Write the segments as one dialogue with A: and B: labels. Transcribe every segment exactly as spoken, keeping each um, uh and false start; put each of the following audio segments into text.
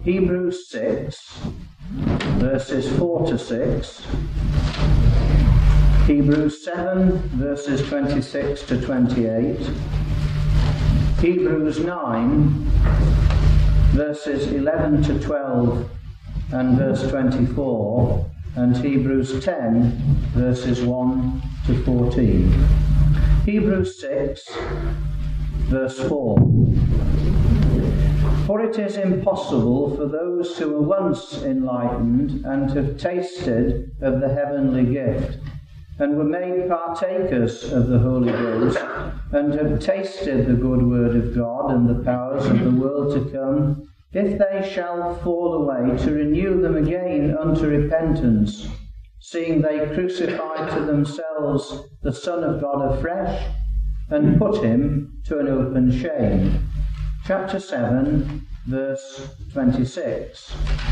A: Hebrews six, verses four to six, Hebrews seven, verses twenty-six to twenty-eight, Hebrews nine, verses eleven to twelve and verse twenty-four, and Hebrews ten, verses one to fourteen. Hebrews six, verse four. For it is impossible for those who were once enlightened and have tasted of the heavenly gift, and were made partakers of the Holy Ghost, and have tasted the good word of God and the powers of the world to come, if they shall fall away, to renew them again unto repentance, seeing they crucify to themselves the Son of God afresh, and put him to an open shame. Chapter seven, verse twenty-six.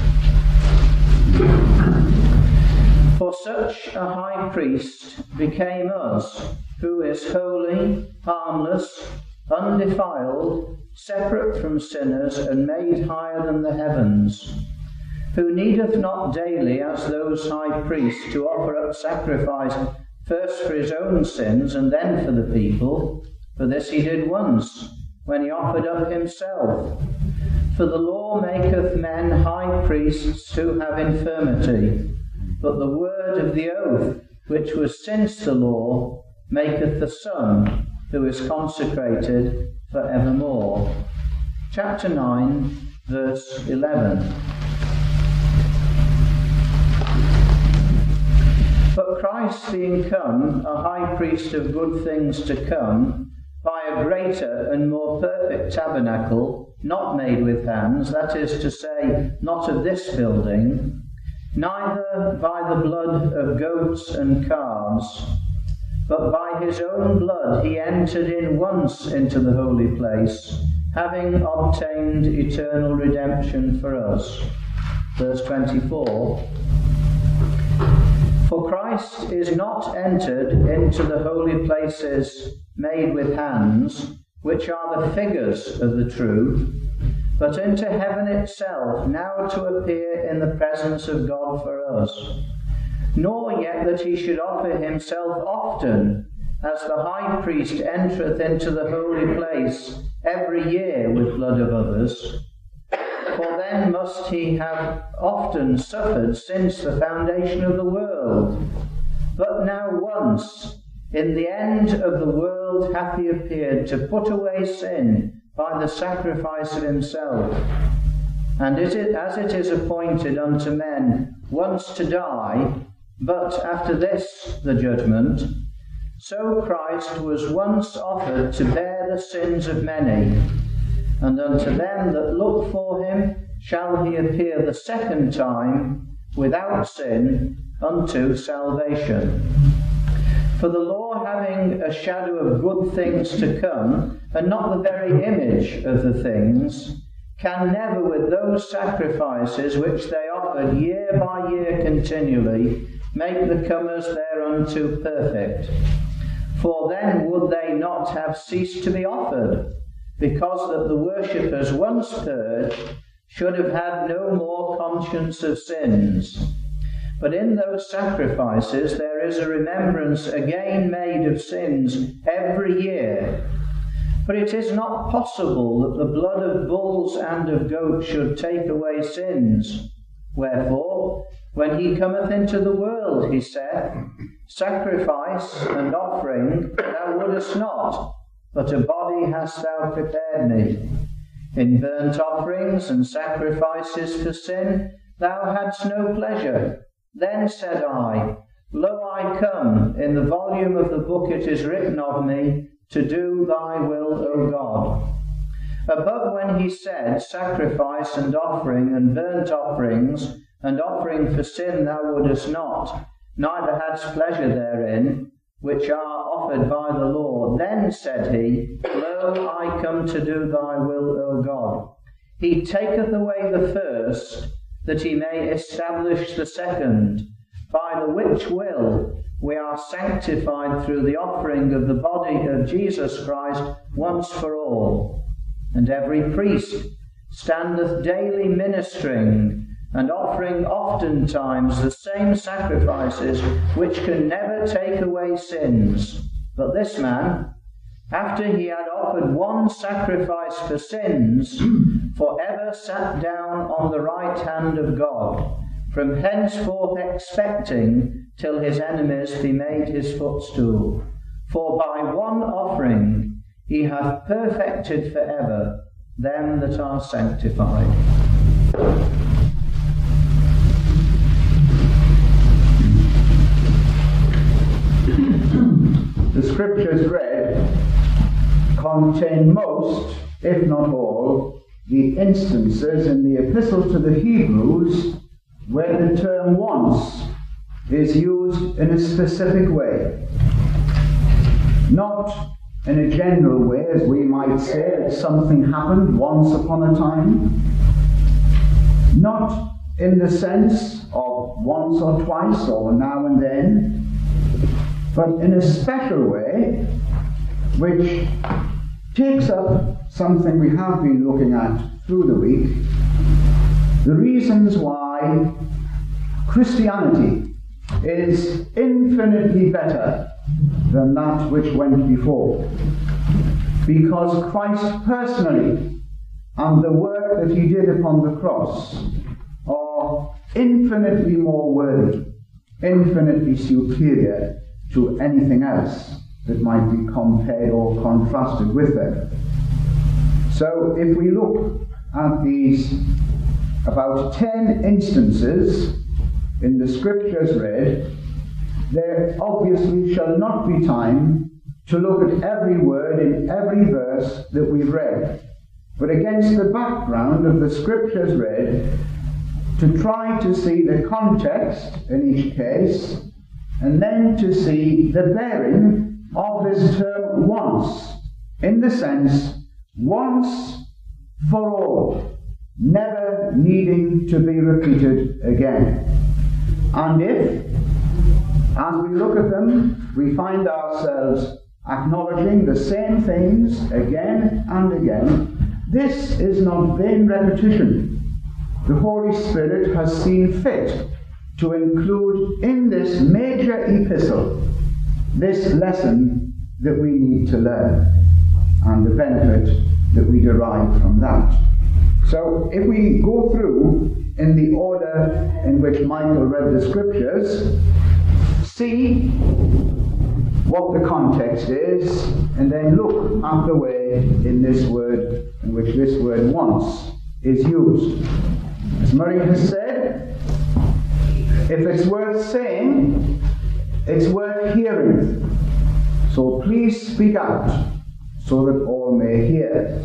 A: For such a high priest became us, who is holy, harmless, undefiled, separate from sinners, and made higher than the heavens, who needeth not daily, as those high priests, to offer up sacrifice, first for his own sins, and then for the people. For this he did once, when he offered up himself. For the law maketh men high priests who have infirmity, but the word of the oath, which was since the law, maketh the Son, who is consecrated for evermore. Chapter nine, verse eleven. But Christ being come, a high priest of good things to come, by a greater and more perfect tabernacle, not made with hands, that is to say, not of this building, neither by the blood of goats and calves, but by his own blood he entered in once into the holy place, having obtained eternal redemption for us. Verse twenty-four. For Christ is not entered into the holy places made with hands, which are the figures of the true, but into heaven itself, now to appear in the presence of God for us. Nor yet that he should offer himself often, as the high priest entereth into the holy place every year with blood of others, for then must he have often suffered since the foundation of the world. But now once, in the end of the world, hath he appeared to put away sin by the sacrifice of himself. And it is, as it is appointed unto men once to die, but after this the judgment, so Christ was once offered to bear the sins of many. And unto them that look for him shall he appear the second time without sin unto salvation. For the law, having a shadow of good things to come, and not the very image of the things, can never with those sacrifices which they offered year by year continually make the comers thereunto perfect. For then would they not have ceased to be offered, because that the worshippers once purged should have had no more conscience of sins. But in those sacrifices there is a remembrance again made of sins every year. For it is not possible that the blood of bulls and of goats should take away sins. Wherefore, when he cometh into the world, he saith, Sacrifice and offering thou wouldest not, but a body hast thou prepared me. In burnt offerings and sacrifices for sin thou hadst no pleasure. Then said I, Lo, I come, in the volume of the book it is written of me, to do thy will, O God. Above when he said, Sacrifice and offering and burnt offerings and offering for sin thou wouldest not, neither hadst pleasure therein, which are offered by the law. Then said he, Lo, I come to do thy will, O God. He taketh away the first, that he may establish the second, by the which will we are sanctified through the offering of the body of Jesus Christ once for all. And every priest standeth daily ministering, and offering oftentimes the same sacrifices which can never take away sins. But this man, after he had offered one sacrifice for sins, for ever sat down on the right hand of God, from henceforth expecting till his enemies be made his footstool. For by one offering he hath perfected for ever them that are sanctified.
B: The scriptures read contain most, if not all, the instances in the epistle to the Hebrews where the term once is used in a specific way. Not in a general way, as we might say that something happened once upon a time. Not in the sense of once or twice or now and then, but in a special way which takes up something we have been looking at through the week, the reasons why Christianity is infinitely better than that which went before. Because Christ personally and the work that he did upon the cross are infinitely more worthy, infinitely superior to anything else that might be compared or contrasted with them. So if we look at these about ten instances in the scriptures read, there obviously shall not be time to look at every word in every verse that we've read, but against the background of the scriptures read, to try to see the context in each case, and then to see the bearing of this term once, in the sense once for all, never needing to be repeated again. And if, as we look at them, we find ourselves acknowledging the same things again and again, this is not vain repetition. The Holy Spirit has seen fit to include in this major epistle this lesson that we need to learn and the benefit that we derive from that. So if we go through in the order in which Michael read the scriptures, see what the context is, and then look at the way in this word in which this word once is used. As Murray has said, if it's worth saying, it's worth hearing. So please speak out so that all may hear.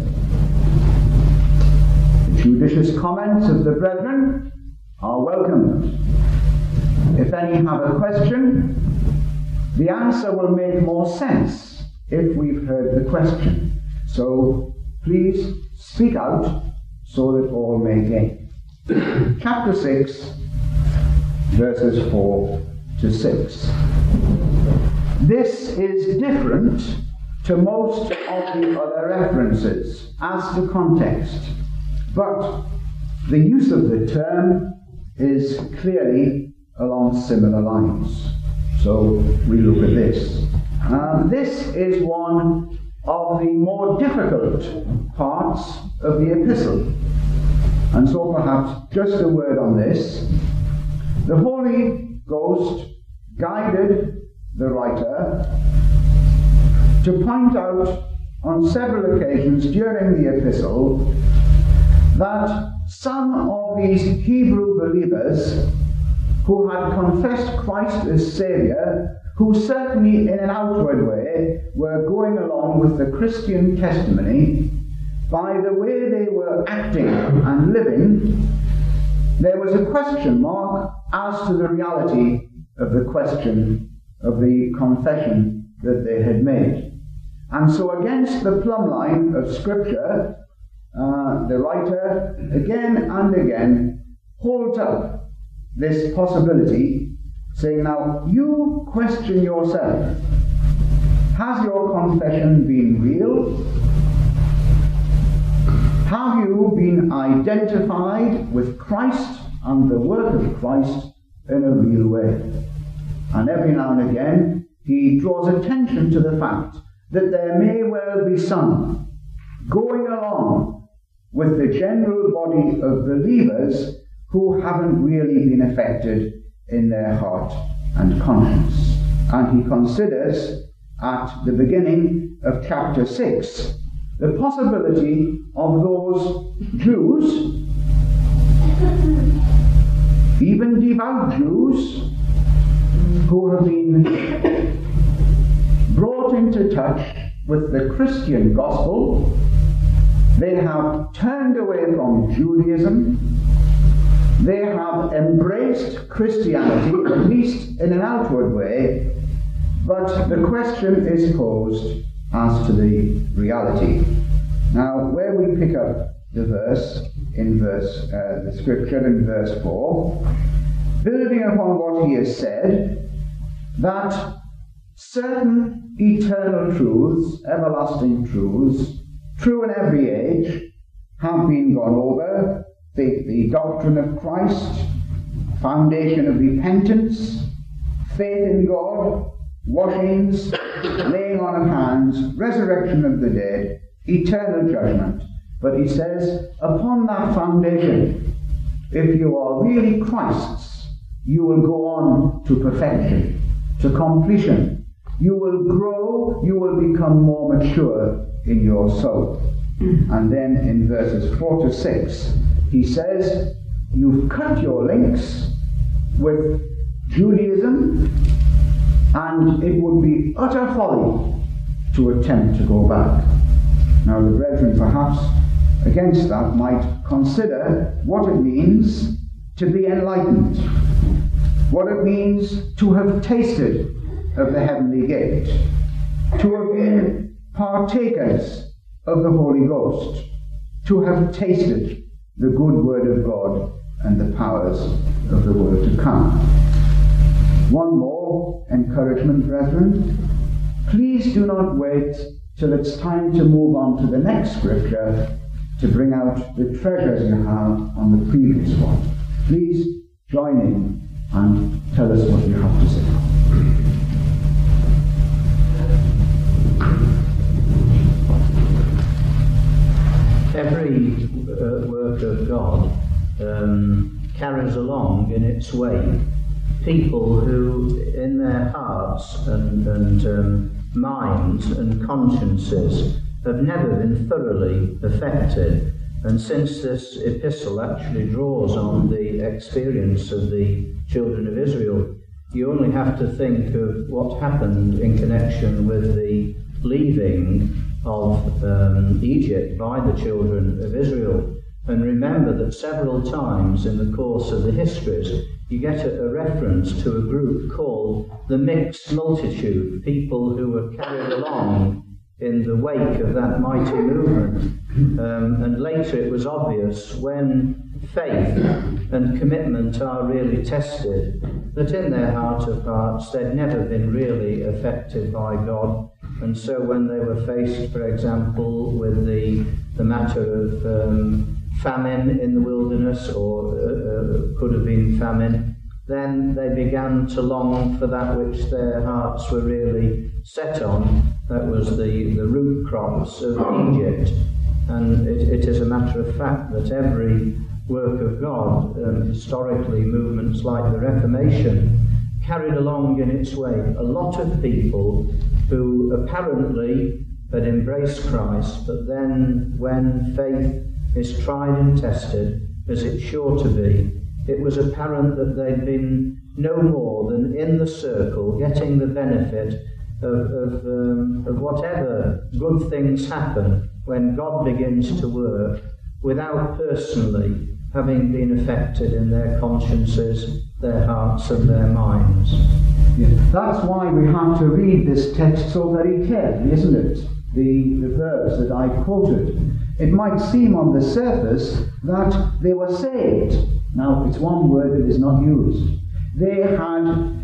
B: The judicious comments of the brethren are welcome. If any have a question, the answer will make more sense if we've heard the question. So please speak out so that all may gain. Chapter six, verses four to six. This is different to most of the other references as to context, but the use of the term is clearly along similar lines. So we look at this. Uh, this is one of the more difficult parts of the epistle. And so perhaps just a word on this. The Holy Ghost guided the writer to point out on several occasions during the epistle that some of these Hebrew believers who had confessed Christ as Saviour, who certainly in an outward way were going along with the Christian testimony, by the way they were acting and living, there was a question mark as to the reality of the question of the confession that they had made. And so against the plumb line of Scripture, uh, the writer again and again holds up this possibility, saying, now you question yourself. Has your confession been real? Have you been identified with Christ and the work of Christ in a real way? And every now and again, he draws attention to the fact that there may well be some going along with the general body of believers who haven't really been affected in their heart and conscience. And he considers at the beginning of chapter six the possibility of those Jews, even devout Jews, who have been brought into touch with the Christian gospel. They have turned away from Judaism. They have embraced Christianity, at least in an outward way, but the question is posed as to the reality. Now, where we pick up the verse, in verse, uh, the scripture in verse four, building upon what he has said, that certain eternal truths, everlasting truths, true in every age, have been gone over. The, the doctrine of Christ, foundation of repentance, faith in God, washings, laying on of hands, resurrection of the dead, eternal judgment. But he says, upon that foundation, if you are really Christ's, you will go on to perfection, to completion. You will grow, you will become more mature in your soul. And then in verses four to six, he says, you've cut your links with Judaism, and it would be utter folly to attempt to go back. Now the brethren perhaps against that might consider what it means to be enlightened, what it means to have tasted of the heavenly gift, to have been partakers of the Holy Ghost, to have tasted the good word of God and the powers of the world to come. One more encouragement, brethren. Please do not wait till it's time to move on to the next scripture to bring out the treasures you have on the previous one. Please join in and tell us what you have to say.
A: Every uh, work of God um, carries along in its way people who, in their hearts and, and um, minds and consciences, have never been thoroughly affected. And since this epistle actually draws on the experience of the children of Israel, you only have to think of what happened in connection with the leaving of um, Egypt by the children of Israel, and remember that several times in the course of the histories you get a, a reference to a group called the mixed multitude, people who were carried along in the wake of that mighty movement. Um, and later it was obvious, when faith and commitment are really tested, that in their heart of hearts they'd never been really affected by God. And so when they were faced, for example, with the, the matter of um, famine in the wilderness, or uh, uh, could have been famine, then they began to long for that which their hearts were really set on. That was the, the root crops of Egypt. And it, it is a matter of fact that every work of God, um, historically movements like the Reformation, carried along in its way a lot of people who apparently had embraced Christ, but then when faith is tried and tested, as it's sure to be, it was apparent that they'd been no more than in the circle, getting the benefit of, of, um, of whatever good things happen when God begins to work, without personally having been affected in their consciences, their hearts and their minds.
B: Yeah. That's why we have to read this text so very carefully, isn't it? The, the verse that I quoted. It might seem on the surface that they were saved. Now, it's one word that is not used. They had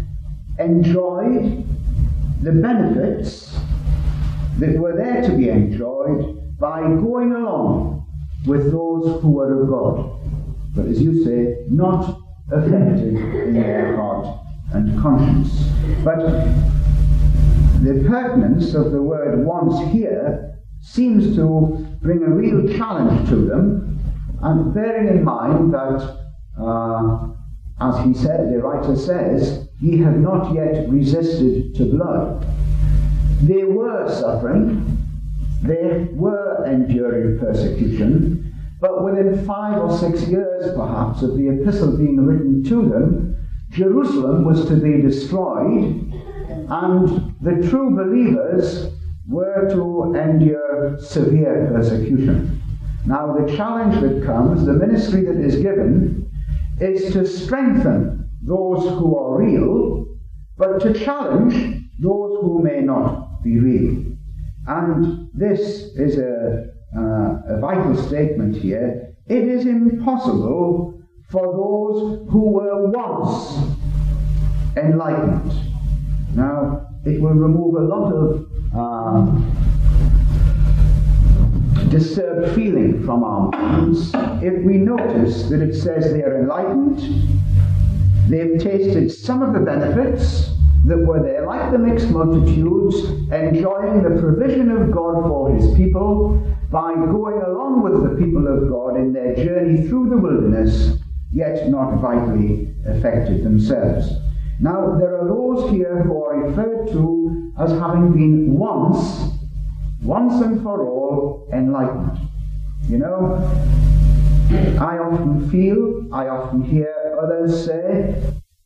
B: enjoyed the benefits that were there to be enjoyed by going along with those who are of God, but as you say, not affected in their heart and conscience. But the pertinence of the word once here seems to bring a real challenge to them, and bearing in mind that, uh, as he said, the writer says, ye have not yet resisted to blood. They were suffering, they were enduring persecution, but within five or six years, perhaps, of the epistle being written to them, Jerusalem was to be destroyed, and the true believers were to endure severe persecution. Now, the challenge that comes, the ministry that is given, is to strengthen those who are real, but to challenge those who may not be real. And this is a, uh, a vital statement here. It is impossible for those who were once enlightened. Now, it will remove a lot of uh, disturbed feeling from our minds if we notice that it says they are enlightened, they've tasted some of the benefits that were there, like the mixed multitudes, enjoying the provision of God for his people by going along with the people of God in their journey through the wilderness, yet not vitally affected themselves. Now, there are those here who are referred to as having been once, once and for all, enlightened. You know, I often feel, I often hear others say,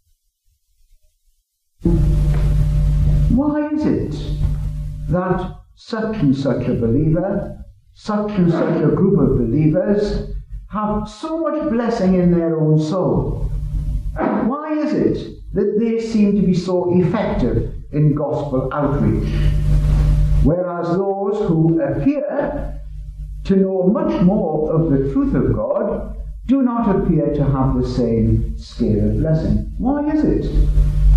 B: why is it that such and such a believer, such and such a group of believers have so much blessing in their own soul? Why is it that they seem to be so effective in gospel outreach, whereas those who appear to know much more of the truth of God do not appear to have the same scale of blessing? Why is it?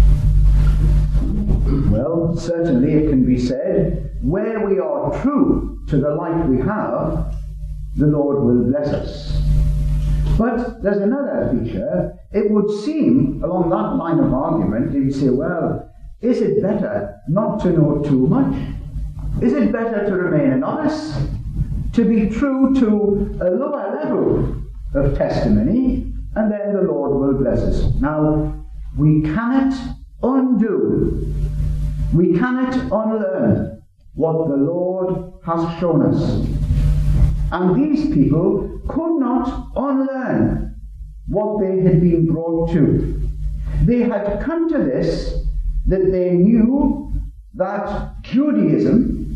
B: Well, certainly it can be said, where we are true to the light we have, the Lord will bless us. But there's another feature. It would seem, along that line of argument, you would say, well, is it better not to know too much? Is it better to remain a novice? To be true to a lower level of testimony, and then the Lord will bless us. Now, we cannot undo, we cannot unlearn what the Lord has shown us. And these people could not unlearn what they had been brought to. They had come to this, that they knew that Judaism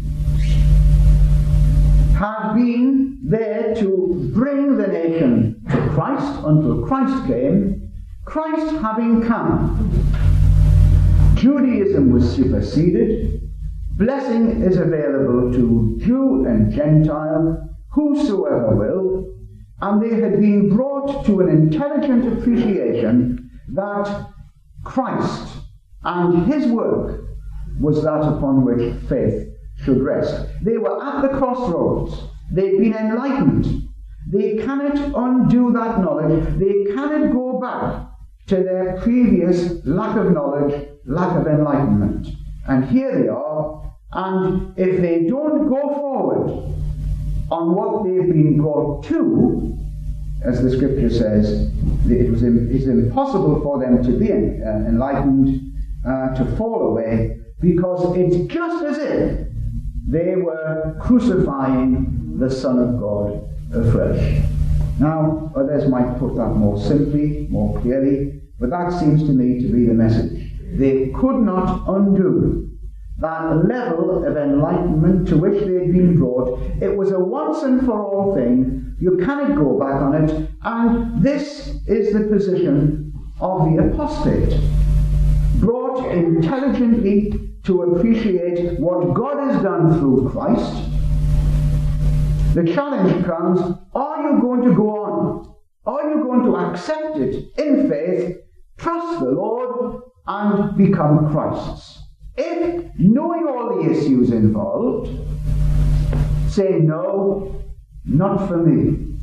B: had been there to bring the nation to Christ until Christ came. Christ having come, Judaism was superseded. Blessing is available to Jew and Gentile, whosoever will, and they had been brought to an intelligent appreciation that Christ and his work was that upon which faith should rest. They were at the crossroads. They'd been enlightened. They cannot undo that knowledge. They cannot go back to their previous lack of knowledge, lack of enlightenment. And here they are, and if they don't go forward on what they've been brought to, as the scripture says, it was it's impossible for them to be uh, enlightened, uh, to fall away, because it's just as if they were crucifying the Son of God afresh. Now, others might put that more simply, more clearly, but that seems to me to be the message. They could not undo that level of enlightenment to which they had been brought. It was a once and for all thing. You cannot go back on it. And this is the position of the apostate, brought intelligently to appreciate what God has done through Christ. The challenge comes, are you going to go on? Are you going to accept it in faith, trust the Lord, and become Christ's? If, knowing all the issues involved, say, no, not for me.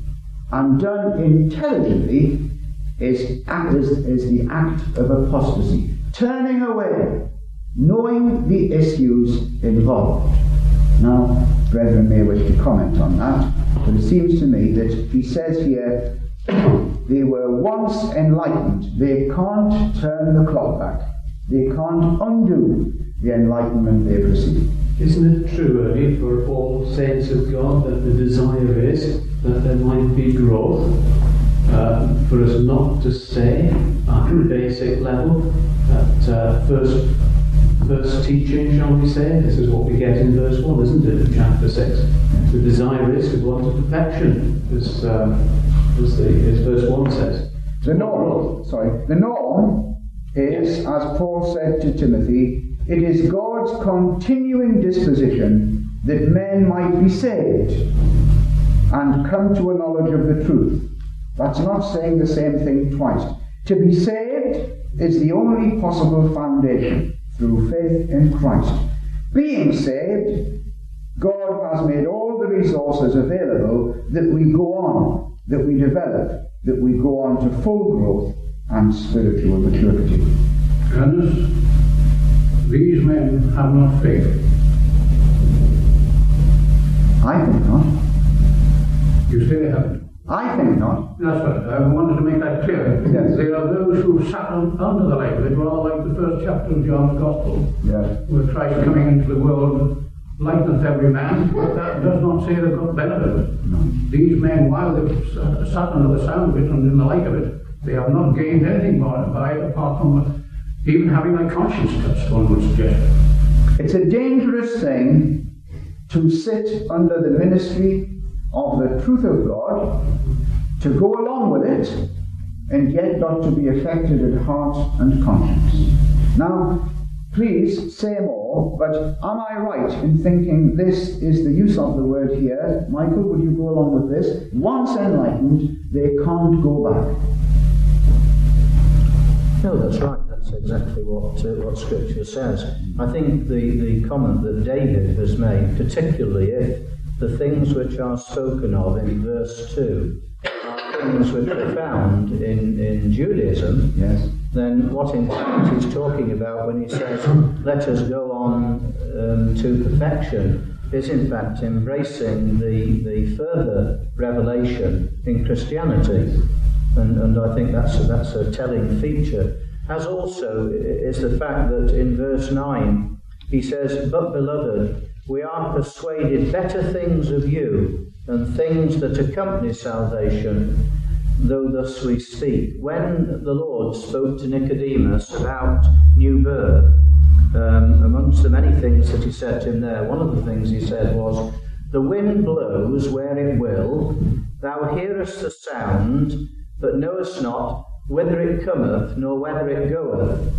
B: and done intelligently is, act, is, is the act of apostasy. Turning away, knowing the issues involved. Now, brethren may wish to comment on that, but it seems to me that he says here, they were once enlightened. They can't turn the clock back. They can't undo the enlightenment they've received.
C: Isn't it true, Eddie, for all saints of God that the desire is that there might be growth, uh, for us not to stay at the basic level, at uh, first, first teaching, shall we say? This is what we get in verse one, isn't it, in chapter six? The desire is to go on to perfection, as, uh, as, the, as verse one says.
B: The norm, sorry, the norm is, as Paul said to Timothy, it is God's continuing disposition that men might be saved and come to a knowledge of the truth. That's not saying the same thing twice. To be saved is the only possible foundation through faith in Christ. Being saved, God has made all the resources available that we go on, that we develop, that we go on to full growth and spiritual maturity.
D: Ernest, these men have not faith.
B: I think not.
D: You say they haven't?
B: I think not.
D: That's right. I wanted to make that clear.
B: Yes.
D: They are those who sat on, under the light of it, rather like the first chapter of John's Gospel,
B: Yes.
D: where Christ coming into the world lighteneth every man, but that does not say they've got benefit of it.
B: No.
D: These men, while they've sat under the sound of it and in the light of it, they have not gained anything by it apart from even having their conscience touched, one would suggest.
B: It's a dangerous thing to sit under the ministry of the truth of God, to go along with it, and yet not to be affected at heart and conscience. Now, please say more, but am I right in thinking this is the use of the word here? Michael, would you go along with this? Once enlightened, they can't go back.
A: No, that's right. That's exactly what uh, what Scripture says. I think the, the comment that David has made, particularly if the things which are spoken of in verse two are things which are found in, in Judaism,
B: Yes.
A: then what in fact he's talking about when he says, let us go on um, to perfection, is in fact embracing the, the further revelation in Christianity. And, and I think that's a, that's a telling feature. As also is the fact that in verse nine he says, but beloved, we are persuaded better things of you than things that accompany salvation, though thus we speak. When the Lord spoke to Nicodemus about new birth, um, amongst the many things that he said to him there, one of the things he said was, the wind blows where it will, thou hearest the sound, but knowest not whither it cometh, nor whither it goeth.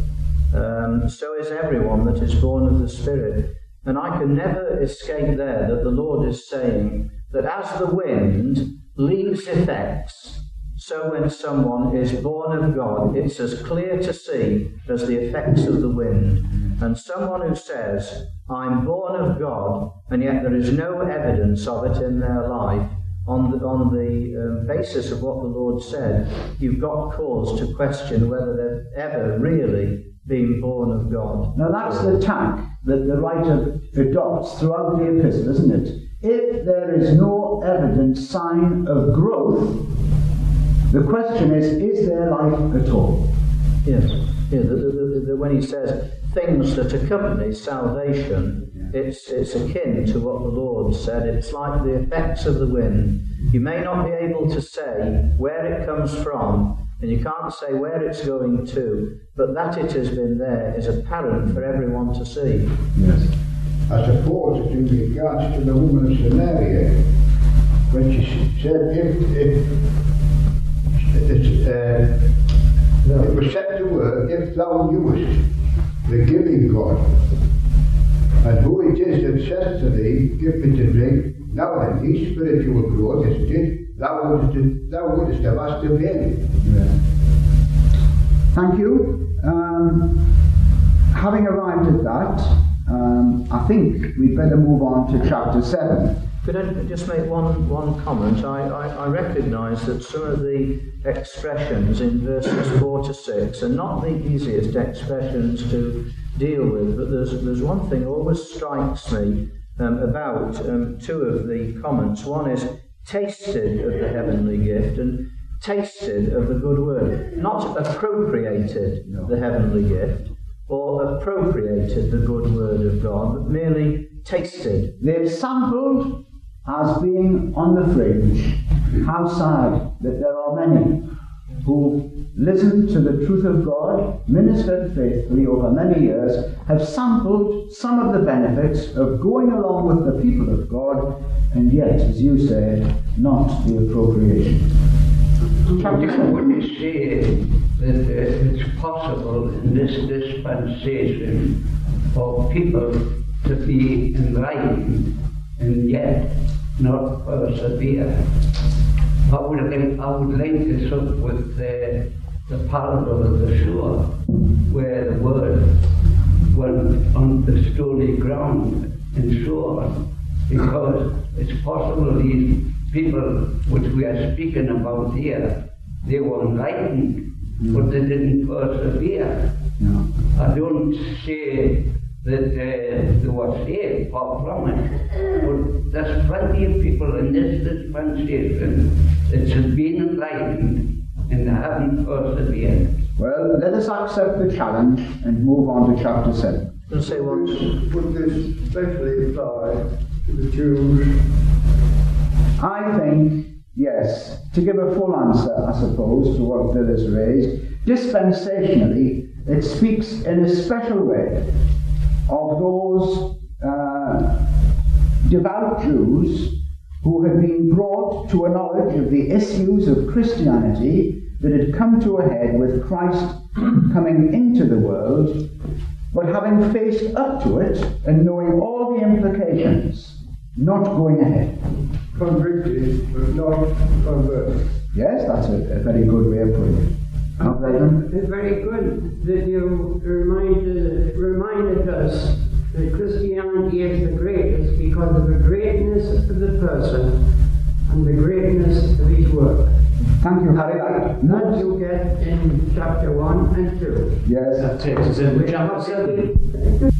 A: Um, so is everyone that is born of the Spirit. And I can never escape there that the Lord is saying that as the wind leaves effects, so when someone is born of God, it's as clear to see as the effects of the wind. And someone who says, I'm born of God, and yet there is no evidence of it in their life, on the, on the um, basis of what the Lord said, you've got cause to question whether they've ever really been born of God.
B: Now that's the tack that the writer adopts throughout the epistle, isn't it? If there is no evident sign of growth, the question is, is there life at all?
A: Yes. Yeah, the, the, the, the, when he says things that accompany salvation, yeah. it's, it's akin to what the Lord said. It's like the effects of the wind. You may not be able to say where it comes from, and you can't say where it's going to, but that it has been there is apparent for everyone to see.
B: Yes.
E: I suppose in regards to the woman of Samaria, when she said if, if it's, uh, no. it was said to her, if thou knewest the giving God, and who it is that says to thee, give me to drink, now then, his spiritual growth is it, thou wouldest, thou wouldest have asked of him.
B: Yeah. Thank you. Um, having arrived at that, um, I think we'd better move on to chapter seven.
A: Could I just make one, one comment? I, I, I recognise that some of the expressions in verses four to six are not the easiest expressions to deal with, but there's, there's one thing always strikes me um, about um, two of the comments. One is tasted of the heavenly gift and tasted of the good word. Not appropriated no. the heavenly gift or appropriated the good word of God, but merely tasted.
B: They've sampled as being on the fringe. How sad that there are many who listened to the truth of God, ministered faithfully over many years, have sampled some of the benefits of going along with the people of God, and yet, as you say, not the appropriation.
F: Chapter wouldn't say that uh, it's possible in this dispensation for people to be enlightened and yet not persevere. I would, link, I would link this up with uh, the parable of the sower, where the word went on the stony ground and so on, because it's possible these people which we are speaking about here, they were enlightened, mm. but they didn't persevere.
B: No.
F: I don't say that uh, they were saved, far from it, but there's plenty of people in this dispensation that have been enlightened and they haven't persevered.
B: Well, let us accept the challenge and move on to chapter seven.
A: Let's say what?
E: Would this especially apply to the Jews?
B: I think, yes, to give a full answer, I suppose, to what Bill has raised, dispensationally, it speaks in a special way of those uh, devout Jews who had been brought to a knowledge of the issues of Christianity that had come to a head with Christ coming into the world, but having faced up to it and knowing all the implications, not going ahead.
E: Convicted, but not converted.
B: Yes, that's a, a very good way of putting it.
G: It's very good that you reminded, reminded us that Christianity is the greatest because of the greatness of the person and the greatness of his work.
B: Thank you, Harry. That,
G: that you get in chapter one and two.
B: Yes.
C: That takes us into chapter seven.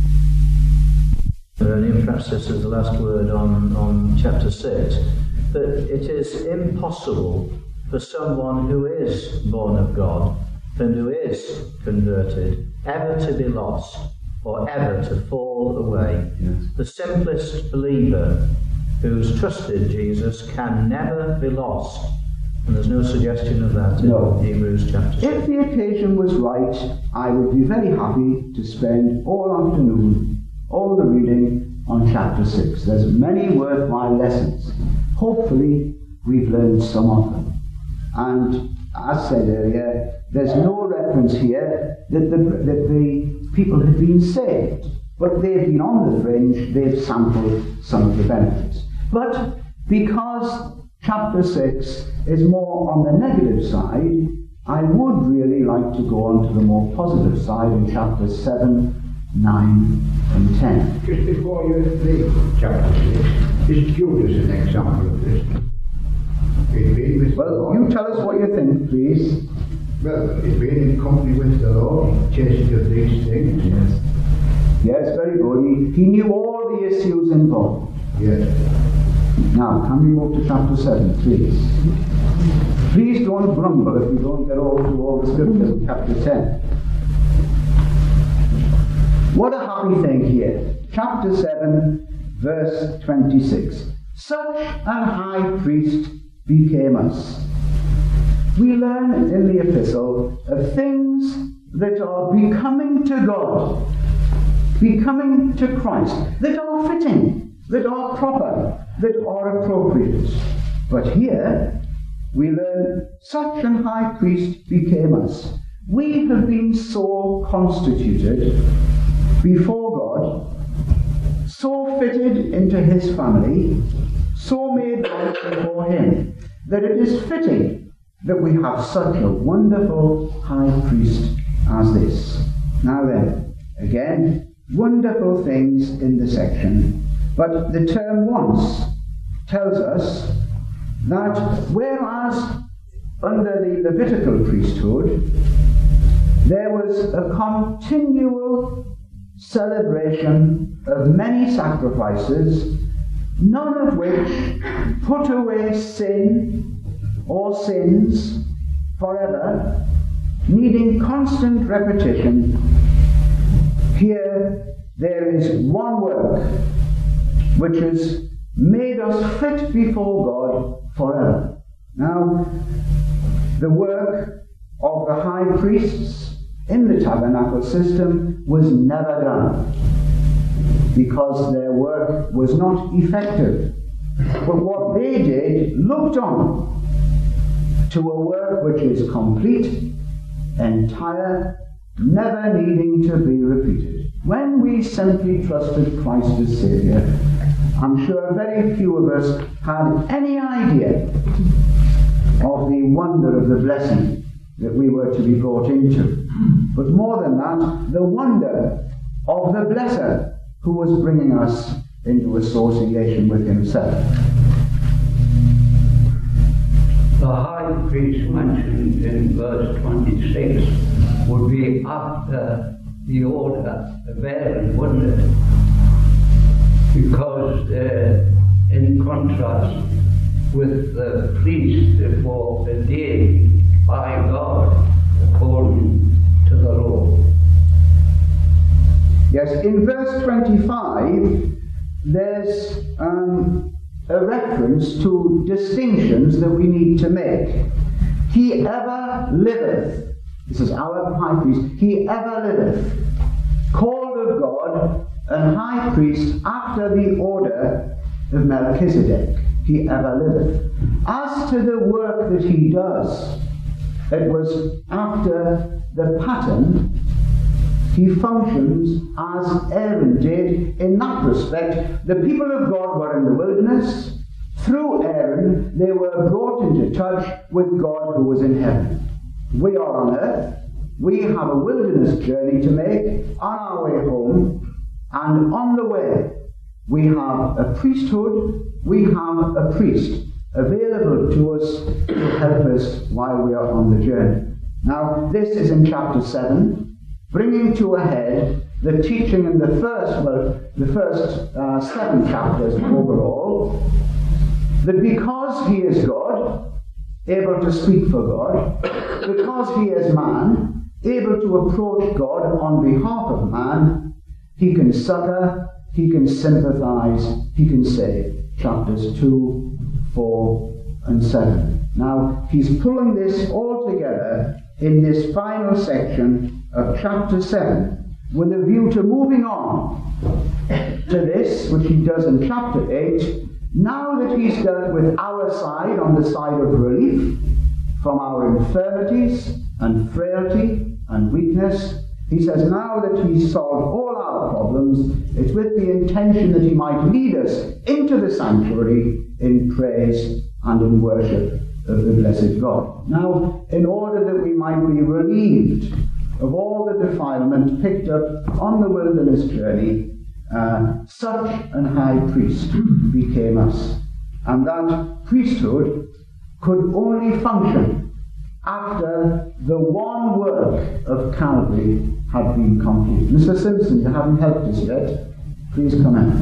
A: And perhaps this is the last word on, on chapter six, that it is impossible for someone who is born of God and who is converted ever to be lost or ever to fall away.
B: Yes.
A: The simplest believer who's trusted Jesus can never be lost, and there's no suggestion of that in
B: no.
A: Hebrews chapter six.
B: If the occasion was right, I would be very happy to spend all afternoon, all the reading on chapter six. There's many worthwhile lessons. Hopefully we've learned some of them. And as said earlier, there's no reference here that the, that the people have been saved, but they've been on the fringe, they've sampled some of the benefits. But because chapter six is more on the negative side, I would really like to go on to the more positive side in chapters seven, nine and ten.
E: Just before you leave chapter six, is Judas an example of this? He'd been with
B: Well, you tell us what you think, please.
E: Well, he'd been in company with the Lord, chasing of these things.
B: Yes. Yes, very good. He, he knew all the issues involved.
E: Yes.
B: Now, can we move to chapter seven, please? Please don't grumble if we don't get all through all the scriptures in chapter ten. What a happy thing here. Chapter seven, verse twenty-six. Such an high priest became us. We learn in the epistle of things that are becoming to God, becoming to Christ, that are fitting, that are proper, that are appropriate. But here we learn such an high priest became us. We have been so constituted before God, so fitted into his family, so made right before him, that it is fitting that we have such a wonderful high priest as this. Now then, again, wonderful things in the section, but the term once tells us that whereas under the Levitical priesthood there was a continual celebration of many sacrifices, none of which put away sin or sins forever, needing constant repetition, here there is one work which has made us fit before God forever. Now, the work of the high priests in the tabernacle system was never done because their work was not effective. But what they did looked on to a work which is complete, entire, never needing to be repeated. When we simply trusted Christ as Saviour, I'm sure very few of us had any idea of the wonder of the blessing that we were to be brought into. But more than that, the wonder of the blesser who was bringing us into association with himself.
F: The high priest mentioned in verse twenty-six would be after the order of Aaron, wouldn't it? Because uh, in contrast with the priest that were ordained by God according to the law.
B: Yes, in verse twenty-five, there's um, a reference to distinctions that we need to make. He ever liveth, this is our high priest, he ever liveth, called of God, and high priest after the order of Melchizedek. He ever liveth. As to the work that he does, it was after the pattern. He functions as Aaron did in that respect. The people of God were in the wilderness. Through Aaron, they were brought into touch with God who was in heaven. We are on earth. We have a wilderness journey to make on our way home. And on the way, we have a priesthood, we have a priest available to us to help us while we are on the journey. Now, this is in chapter seven, bringing to a head the teaching in the first, well, the first uh, seven chapters overall, that because he is God, able to speak for God, because he is man, able to approach God on behalf of man, he can succor, he can sympathize, he can save. Chapters two, four, and seven. Now, he's pulling this all together in this final section of chapter seven with a view to moving on to this, which he does in chapter eight, now that he's dealt with our side on the side of relief from our infirmities and frailty and weakness. He says now that he's solved all our problems, it's with the intention that he might lead us into the sanctuary in praise and in worship of the blessed God. Now, in order that we might be relieved of all the defilement picked up on the wilderness journey, uh, such an high priest became us. And that priesthood could only function after the one work of Calvary had been complete. Mister Simpson, you haven't helped us yet. Please come in.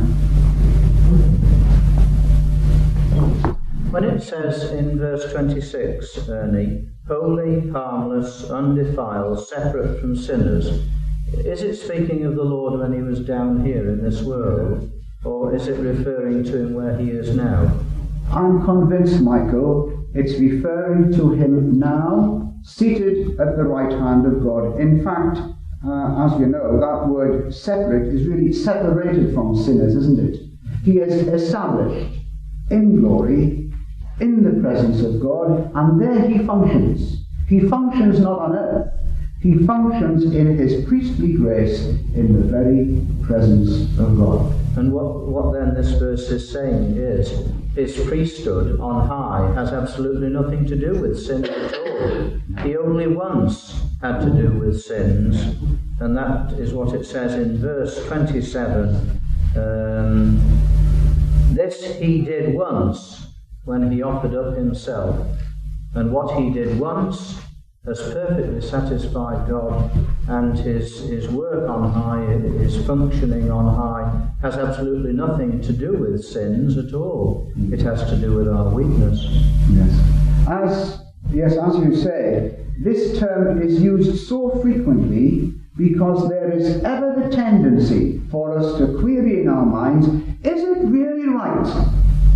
A: When it says in verse twenty-six, Ernie, holy, harmless, undefiled, separate from sinners, is it speaking of the Lord when he was down here in this world, or is it referring to him where he is now?
B: I'm convinced, Michael, it's referring to him now, seated at the right hand of God. In fact, uh, as you know, that word separate is really separated from sinners, isn't it? He is established in glory, in the presence of God, and there he functions. He functions not on earth. He functions in his priestly grace in the very presence of God.
A: And what, what then this verse is saying is, his priesthood on high has absolutely nothing to do with sin at all. He only once had to do with sins, and that is what it says in verse twenty-seven. Um, This he did once when he offered up himself, and what he did once has perfectly satisfied God, and his, his work on high, his functioning on high, has absolutely nothing to do with sins at all. It has to do with our weakness.
B: Yes. As, yes, as you say, this term is used so frequently because there is ever the tendency for us to query in our minds, is it really right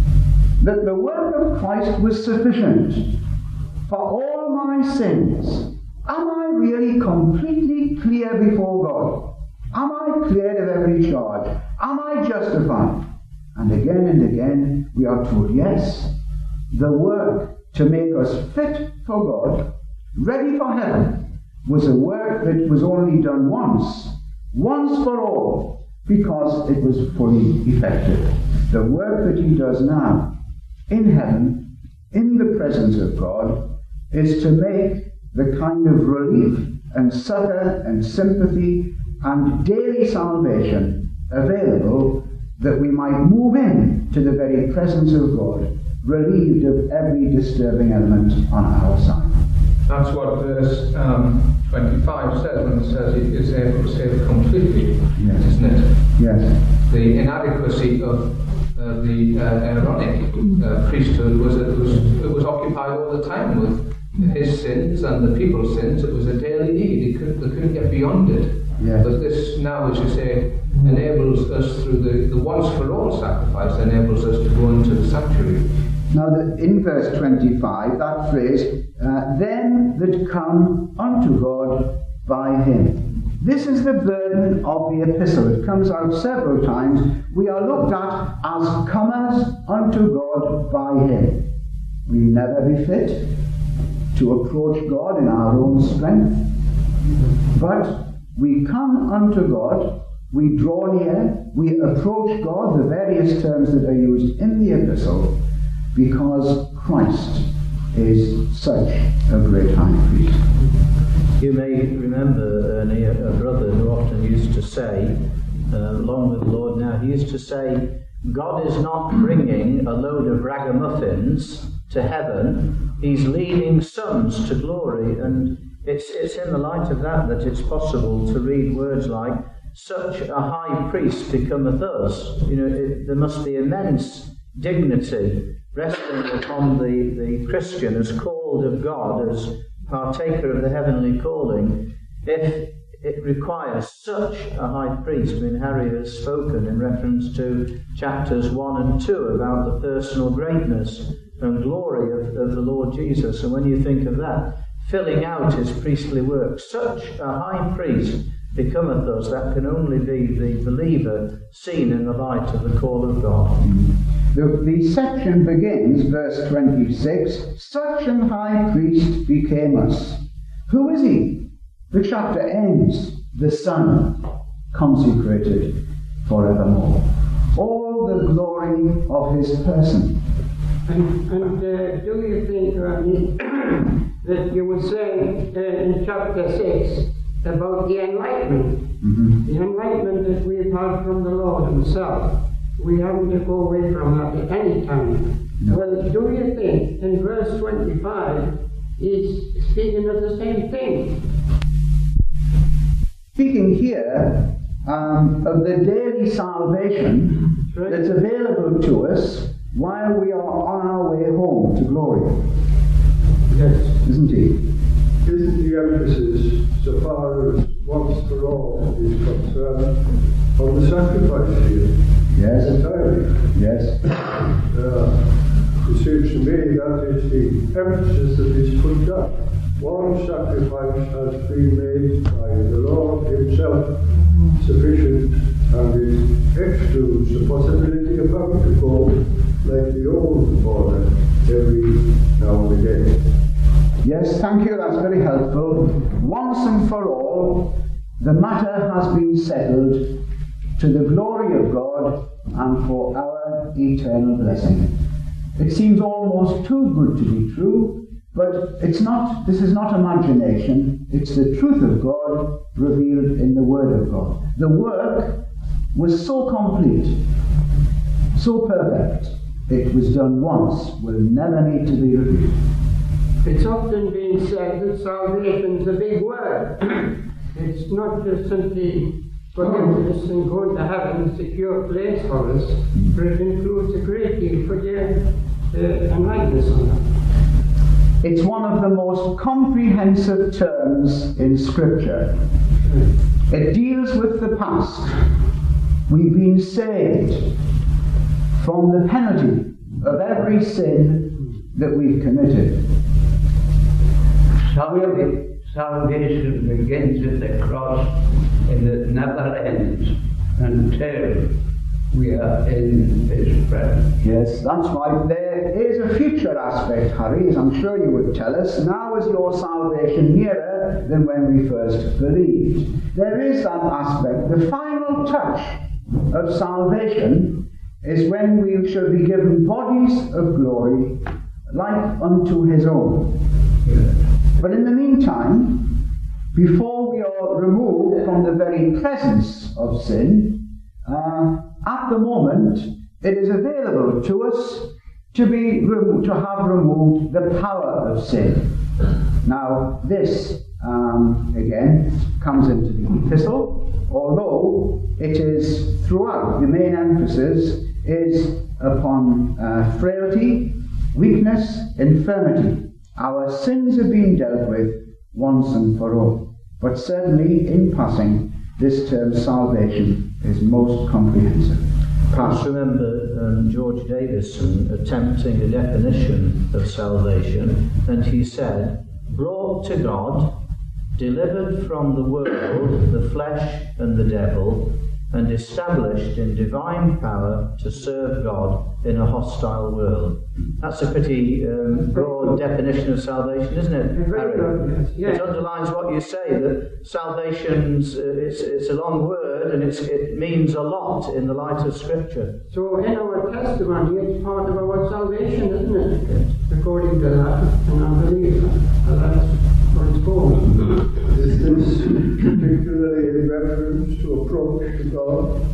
B: that the work of Christ was sufficient for all my sins? Am I really completely clear before God? Am I cleared of every charge? Am I justified? And again and again we are told, yes, the work to make us fit for God, ready for heaven, was a work that was only done once, once for all, because it was fully effective. The work that he does now, in heaven, in the presence of God, is to make the kind of relief and succor and sympathy and daily salvation available that we might move in to the very presence of God, relieved of every disturbing element on our side.
H: That's what verse um, twenty-five says when it says it is able to save completely, yes. Isn't it?
B: Yes.
H: The inadequacy of uh, the uh, Aaronic uh, priesthood was it was it was occupied all the time with his sins and the people's sins. It was a daily need. They couldn't, they couldn't get beyond it.
B: Yes.
H: But this now, as you say, enables us through the, the once-for-all sacrifice, enables us to go into the sanctuary.
B: Now, the, in verse twenty-five, that phrase, uh, them that come unto God by him. This is the burden of the epistle. It comes out several times. We are looked at as comers unto God by him. We never be fit to approach God in our own strength, but we come unto God, we draw near, we approach God, the various terms that are used in the epistle, because Christ is such a great high priest.
A: You may remember, Ernie, a, a brother who often used to say, uh, along with the Lord now, he used to say, God is not bringing a load of ragamuffins to heaven, he's leading sons to glory. And it's, it's in the light of that that it's possible to read words like, such a high priest becometh us. You know, it, there must be immense dignity resting upon the, the Christian as called of God, as partaker of the heavenly calling, if it requires such a high priest. I mean, Harry has spoken in reference to chapters one and two about the personal greatness and glory of, of the Lord Jesus. And when you think of that, filling out his priestly work, such a high priest becometh us, that can only be the believer seen in the light of the call of God.
B: The, the section begins, verse twenty-six, such an high priest became us. Who is he? The chapter ends, the Son, consecrated forevermore. All the glory of his person.
G: And, and uh, do you think, Ronnie, that you were saying uh, in chapter six about the enlightenment, mm-hmm. the enlightenment that we've had from the Lord himself? We haven't to go away from that at any time. No. Well, do you think in verse twenty-five he's speaking of the same thing?
B: Speaking here um, of the daily salvation right. that's available to us while we are on our way home to glory.
E: Yes.
B: Isn't he?
E: Isn't the emphasis, so far as once for all is concerned, on the sacrifice here?
B: Yes.
E: Entirely.
B: Yes.
E: Uh, it seems to me that is the emphasis that is put down. One sacrifice has been made by the Lord himself, sufficient, and it excludes the possibility of having to go like the old order every now and again.
B: Yes, thank you, that's very helpful. Once and for all, the matter has been settled to the glory of God and for our eternal blessing. It seems almost too good to be true, but it's not. This is not imagination, it's the truth of God revealed in the Word of God. The work was so complete, so perfect, it was done once, will never need to be repeated.
G: It's often been said that salvation's a big word. It's not just simply forgiveness and going to heaven, a secure place for us, but it includes a great deal for the uh, enlightenment on that.
B: It's one of the most comprehensive terms in Scripture. It deals with the past. We've been saved from the penalty of every sin that we've committed.
F: Salvation, salvation begins at the cross and it never ends until we are in His presence.
B: Yes, that's right. There is a future aspect, Harry, as I'm sure you would tell us. Now is your salvation nearer than when we first believed. There is that aspect. The final touch of salvation is when we shall be given bodies of glory like unto His own. But in the meantime, before we are removed from the very presence of sin, uh, at the moment it is available to us to be remo- to have removed the power of sin. Now this um, again comes into the epistle, although it is throughout. The main emphasis is upon uh, frailty, weakness, infirmity. Our sins have been dealt with once and for all. But certainly, in passing, this term salvation is most comprehensive.
A: I just remember um, George Davison attempting a definition of salvation, and he said, brought to God, delivered from the world, the flesh and the devil, and established in divine power to serve God in a hostile world. That's a pretty um, broad definition of salvation, isn't it,
G: Very good, yes. Yes.
A: It underlines what you say, that salvation's, uh, it's, it's a long word and it's, it means a lot in the light of Scripture.
G: So in our testimony, it's part of our salvation, isn't it? According to that, and I believe that. That's what it's called.
E: Is this particularly in reference to approach to God?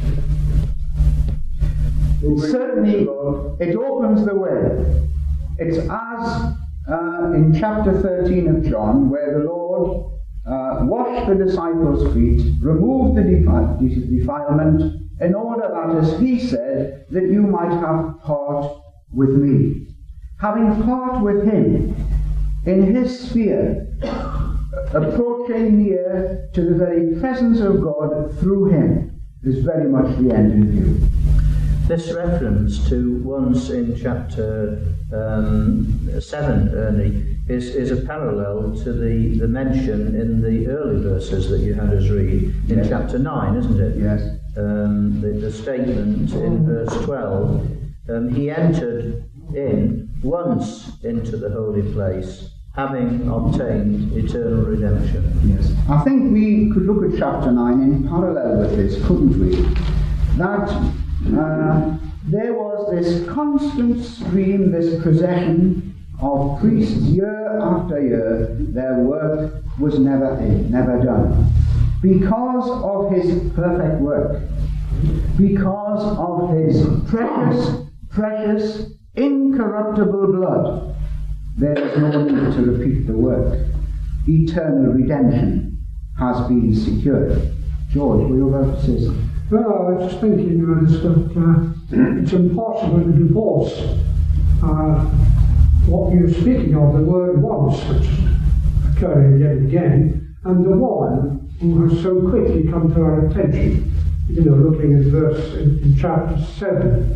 B: Certainly, it opens the way. It's as uh, in chapter thirteen of John, where the Lord uh, washed the disciples' feet, removed the defi- defilement, in order that, as He said, that you might have part with me. Having part with Him in His sphere, approaching near to the very presence of God through Him, is very much the end in view.
A: This reference to once in chapter um, seven, Ernie, is, is a parallel to the, the mention in the early verses that you had us read in
B: Yes.
A: chapter nine, isn't it?
B: Yes.
A: Um, the, the statement in verse twelve, um, he entered in once into the holy place, having obtained eternal redemption.
B: Yes. I think we could look at chapter nine in parallel with this, couldn't we? That uh, there was this constant stream, this procession of priests year after year. Their work was never in, never done. Because of His perfect work, because of His precious, precious, incorruptible blood, there is no need to repeat the work. Eternal redemption has been secured. George, were you about to say something?
I: Well, I was just thinking, Ernest, that uh, it's impossible to divorce uh, what you're speaking of, the word once, which is occurring yet again, and the one who has so quickly come to our attention. You know, looking at verse in, in chapter seven.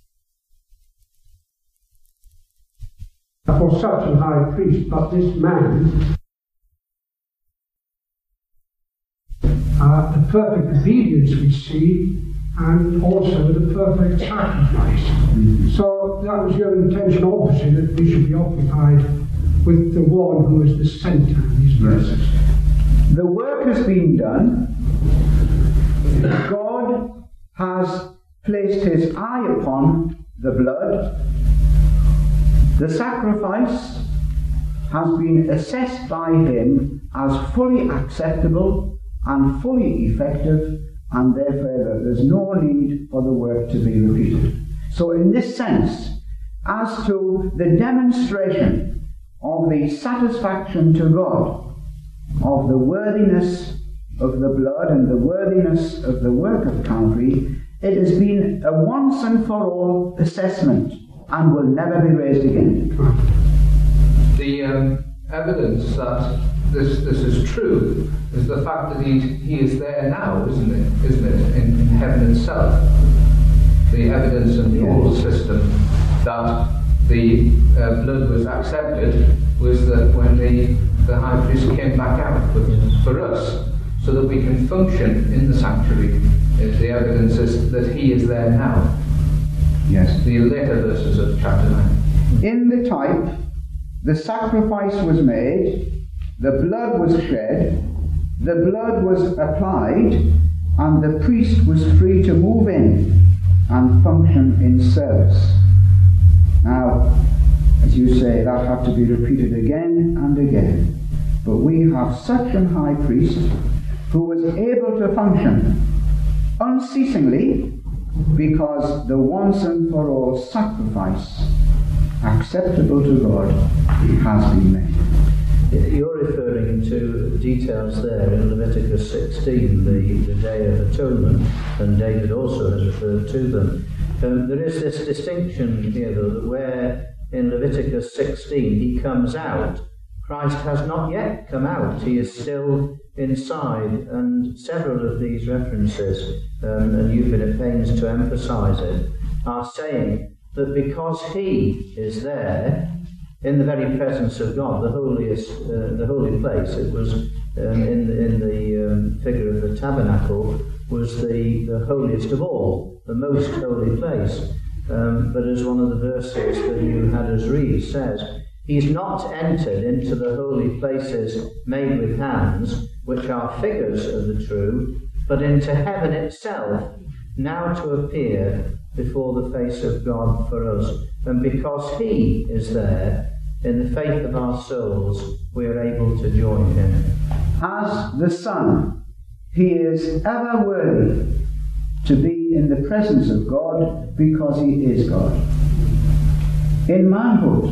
I: For such an high priest, but this man, uh, the perfect obedience we see, and also the perfect sacrifice. Mm-hmm. So that was your intention, obviously, that we should be occupied with the one who is the centre of these verses.
B: The work has been done. God has placed His eye upon the blood. The sacrifice has been assessed by Him as fully acceptable and fully effective, and therefore there's no need for the work to be repeated. So in this sense, as to the demonstration of the satisfaction to God of the worthiness of the blood and the worthiness of the work of Calvary, it has been a once and for all assessment and will never be raised again.
H: The um, evidence that this this is true is the fact that he he is there now, isn't it? Isn't it in, in heaven itself? The evidence in the
B: Yes.
H: old system that the uh, blood was accepted was that when the the high priest came back out. But for us, so that we can function in the sanctuary, uh, the evidence is that he is there now.
B: Yes.
H: The later verses of chapter nine.
B: In the type, the sacrifice was made, the blood was shed, the blood was applied, and the priest was free to move in and function in service. Now, as you say, that had to be repeated again and again. But we have such an high priest who was able to function unceasingly because the once and for all sacrifice acceptable to God has been made.
A: You're referring to details there in Leviticus sixteen, the, the Day of Atonement, and David also has referred to them. Um, there is this distinction here, though, that where in Leviticus sixteen he comes out, Christ has not yet come out. He is still inside, and several of these references, um, and you've been at pains to emphasize it, are saying that because he is there, in the very presence of God, the holiest, uh, the holy place, it was um, in the, in the um, figure of the tabernacle, was the, the holiest of all, the most holy place. Um, but as one of the verses that you had us read says, he's not entered into the holy places made with hands, which are figures of the true, but into heaven itself, now to appear before the face of God for us. And because he is there, in the faith of our souls, we are able to join him.
B: As the Son, he is ever worthy to be in the presence of God because he is God. In manhood,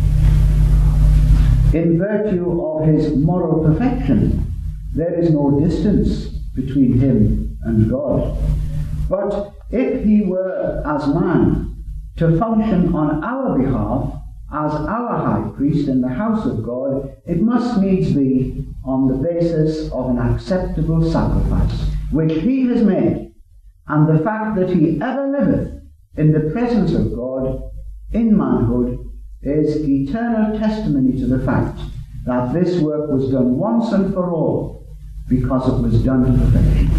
B: in virtue of his moral perfection, there is no distance between him and God. But if he were as man to function on our behalf as our high priest in the house of God, it must needs be on the basis of an acceptable sacrifice, which he has made, and the fact that he ever liveth in the presence of God in manhood is eternal testimony to the fact that this work was done once and for all because it was done to perfection.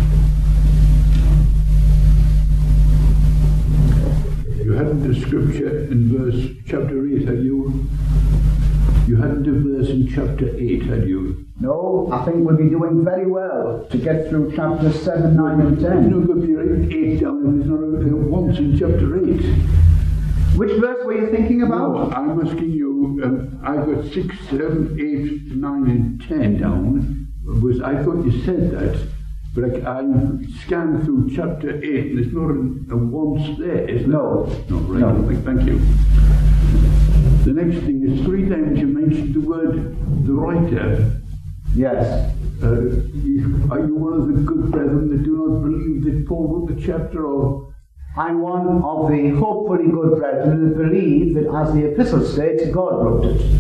E: You hadn't a scripture in verse chapter eight, had you? You hadn't a verse in chapter eight, had you?
B: No, I think we'll be doing very well to get through chapters seven, nine and ten.
E: It's not going to be right eight down, and there's not a once in chapter eight.
B: Which verse were you thinking about?
E: No, I'm asking you, um, I've got six, seven, eight, nine and ten down. Was, I thought you said that. But I, I scanned through chapter eight, and there's not a, a once there, is there?
B: No.
E: No, right.
B: No.
E: Thank you. The next thing is three times you mentioned the word the writer.
B: Yes.
E: Uh, you, are you one of the good brethren that do not believe that Paul wrote the chapter, or?
B: I'm one of the hopefully good brethren that believe that, as the epistle states, God wrote it.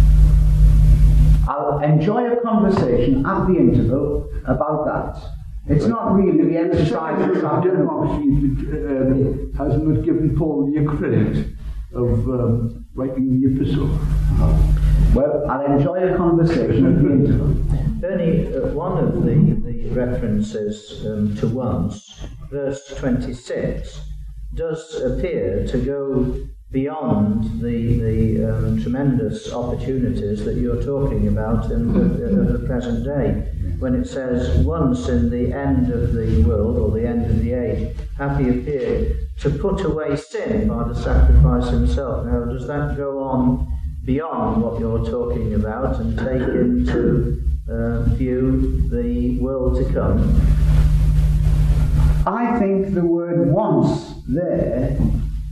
B: I'll enjoy a conversation at the interval about that. It's not really the exercise this afternoon.
E: Denmark uh, has not given Paul the credit of um, writing the epistle.
B: Well, I'll enjoy a conversation at the interval.
A: Bernie, uh, one of the, the references um, to once, verse twenty-six, does appear to go beyond the, the um, tremendous opportunities that you're talking about in the, uh, the present day. When it says, once in the end of the world, or the end of the age, hath he appeared to put away sin by the sacrifice himself. Now, does that go on beyond what you're talking about and take into uh, view the world to come?
B: I think the word once there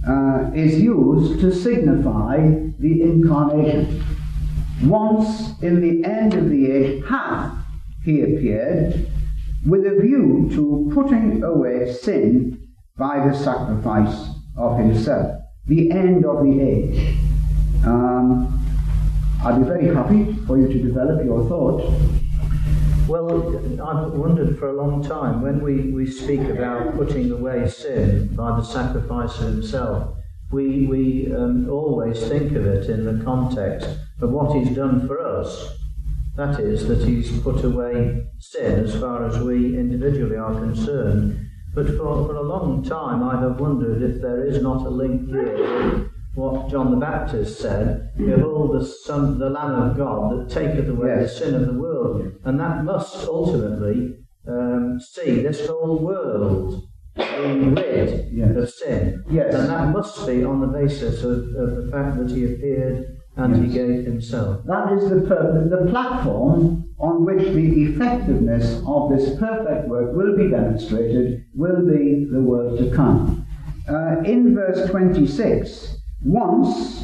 B: uh, is used to signify the incarnation. Once in the end of the age hath he appeared, with a view to putting away sin by the sacrifice of himself. The end of the age. Um, I'd be very happy for you to develop your thought.
A: Well, I've wondered for a long time, when we, we speak about putting away sin by the sacrifice of himself, we, we um, always think of it in the context of what he's done for us. That is, that he's put away sin as far as we individually are concerned. But for, for a long time I have wondered if there is not a link here with what John the Baptist said, "Behold the Son, the Lamb of God that taketh away
B: Yes.
A: the sin of the world." And that must ultimately um, see this whole world being rid
B: Yes.
A: of sin.
B: Yes.
A: And that must be on the basis of, of the fact that he appeared and
B: Yes.
A: he gave himself.
B: That is the, per- the platform on which the effectiveness of this perfect work will be demonstrated, will be the world to come. Uh, in verse twenty-six, once,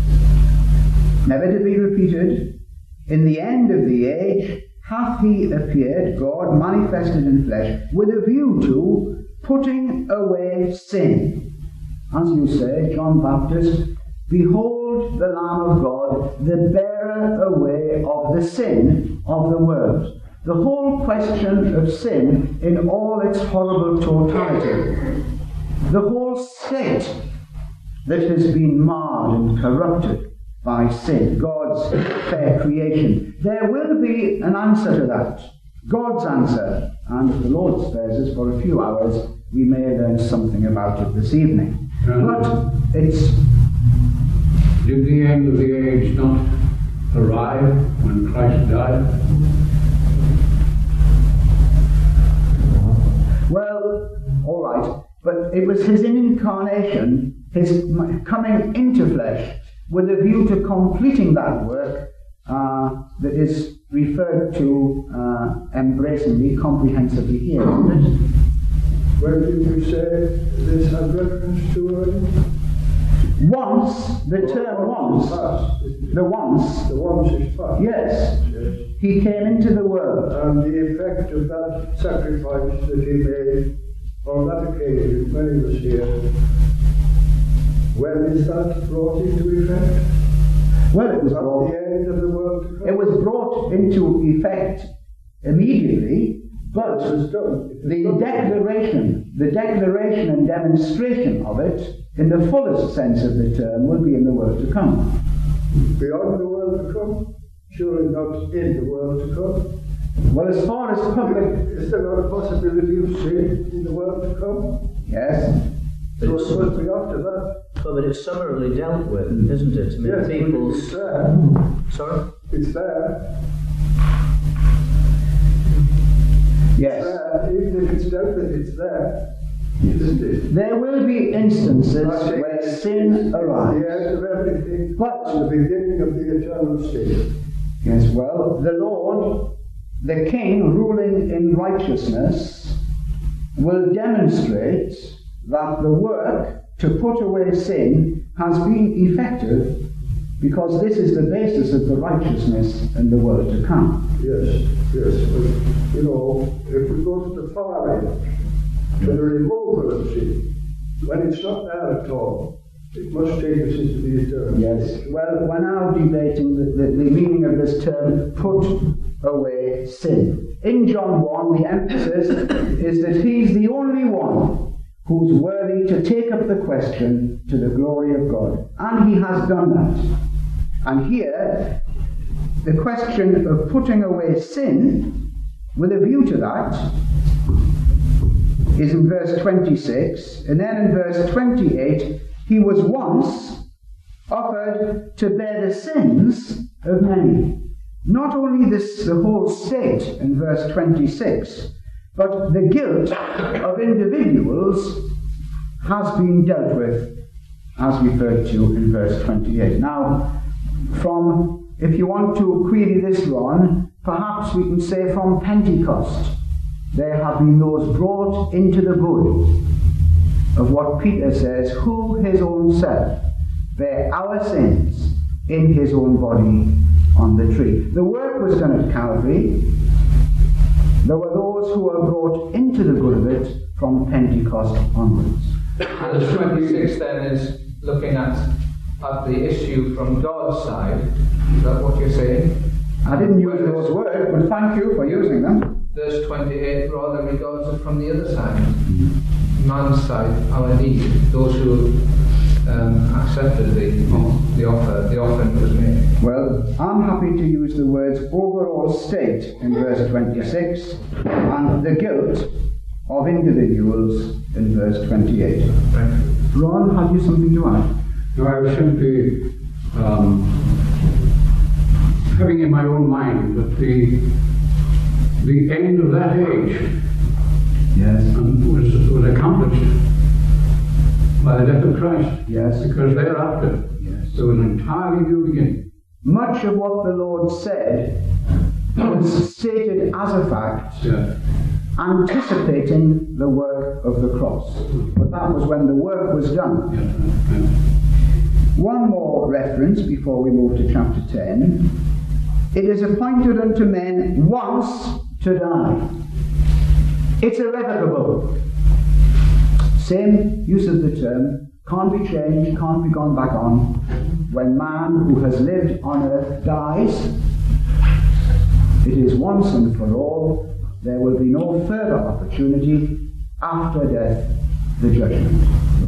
B: never to be repeated, in the end of the age, hath he appeared, God manifested in flesh, with a view to putting away sin. As you say, John Baptist, behold the Lamb of God, the bearer away of the sin of the world. The whole question of sin in all its horrible totality. The whole state that has been marred and corrupted by sin, God's fair creation. There will be an answer to that, God's answer, and if the Lord spares us for a few hours, we may learn something about it this evening. But it's...
D: Did the end of the age not arrive when Christ died?
B: Well, all right, but it was his incarnation, his coming into flesh, with a view to completing that work uh, that is referred to uh, embracingly, comprehensively here, isn't it?
E: Where did you say this has reference to already?
B: Once, the term once,
E: Past, isn't it?
B: the once,
E: The once is past.
B: yes,
E: Yes.
B: he came into the world.
E: And the effect of that sacrifice that he made on that occasion when he was here, when is that brought into effect?
B: Well, it was
E: At
B: brought,
E: the end of the world to come?
B: it was brought into effect immediately, but
E: It was done. It was
B: the
E: done.
B: declaration, the declaration and demonstration of it, in the fullest sense of the term, will be in the world to come.
E: Beyond the world to come? Surely not in the world to come.
B: Well, as far as public,
E: Is there not a possibility of sin in the world to come?
B: yes,
A: But
E: So
A: it's,
E: it must be after that.
A: well, but it's summarily dealt with, isn't it? I mean,
E: Yes, but it's
A: people's...
E: there.
A: Sorry?
E: It's there.
B: yes.
E: There. Even if it's dealt with, it's there. Isn't it?
B: There will be instances
E: I think
B: where
E: it's
B: sin
E: the
B: arrives.
E: end of everything,
B: But-
E: and the beginning of the eternal state.
B: Yes, well, the Lord, the King, ruling in righteousness, will demonstrate that the work to put away sin has been effective, because this is the basis of the righteousness in the world to come.
E: Yes, yes. But, you know, if we go to the far end, to the removal of sin, when it's not there at all, it must take us into the eternal
B: Yes,
E: state.
B: well, we're now debating the, the, the meaning of this term, put away sin. In John one, the emphasis is that he's the only one who's worthy to take up the question to the glory of God. And he has done that. And here, the question of putting away sin, with a view to that, is in verse twenty-six, and then in verse twenty-eight, he was once offered to bear the sins of many. Not only this, the whole state in verse twenty-six, but the guilt of individuals has been dealt with, as referred to in verse twenty-eight. Now, from, if you want to query this, Ron, perhaps we can say from Pentecost, there have been those brought into the good. of what Peter says, who his own self bare our sins in his own body on the tree. The work was done at Calvary. There were those who were brought into the good of it from Pentecost onwards.
H: Verse twenty-six then is looking at, at the issue from God's side. Is that what you're saying?
B: I didn't use those words, but thank you for using them.
H: Verse twenty-eight rather regards it from the other side. Man's side, our need, those who um, accepted the, the offer, the offering that was made.
B: Well, I'm happy to use the words overall state in verse twenty-six and the guilt of individuals in verse twenty-eight.
H: Right.
B: Ron, have you something to add?
D: No, I was simply um, having in my own mind that the the end of that age
B: Yes.
D: um, was, was accomplished by the death of Christ.
B: Yes.
D: Because thereafter,
B: Yes.
D: there was an entirely new beginning.
B: Much of what the Lord said was stated as a fact,
D: Yeah.
B: anticipating the work of the cross. But that was when the work was done.
D: Yeah. Yeah.
B: One more reference before we move to chapter ten. It is appointed unto men once to die. It's irrevocable. Same use of the term, can't be changed, can't be gone back on. When man who has lived on earth dies, it is once and for all. There will be no further opportunity after death, the judgment.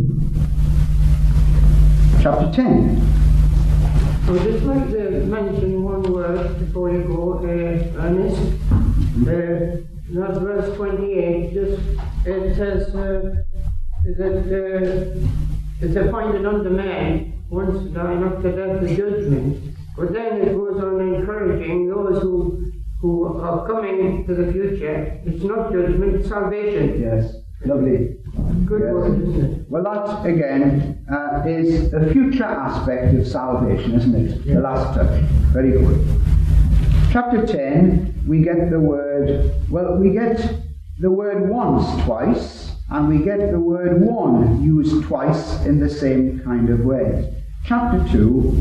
B: Chapter ten.
G: I would just like to mention one word before you go, uh, Ernest. Uh, not verse twenty-eight, just it says uh, that uh, it's appointed unto man once to die, not to death, the judgment. But then it goes on encouraging those who who are coming to the future. It's not judgment, it's salvation.
B: Yes, lovely.
G: Good
B: Yes.
G: word, isn't it?
B: Well, that again uh, is a future aspect of salvation, isn't it? The last touch. Very good. Chapter ten, we get the word, well, we get the word once twice, and we get the word one used twice in the same kind of way. Chapter two,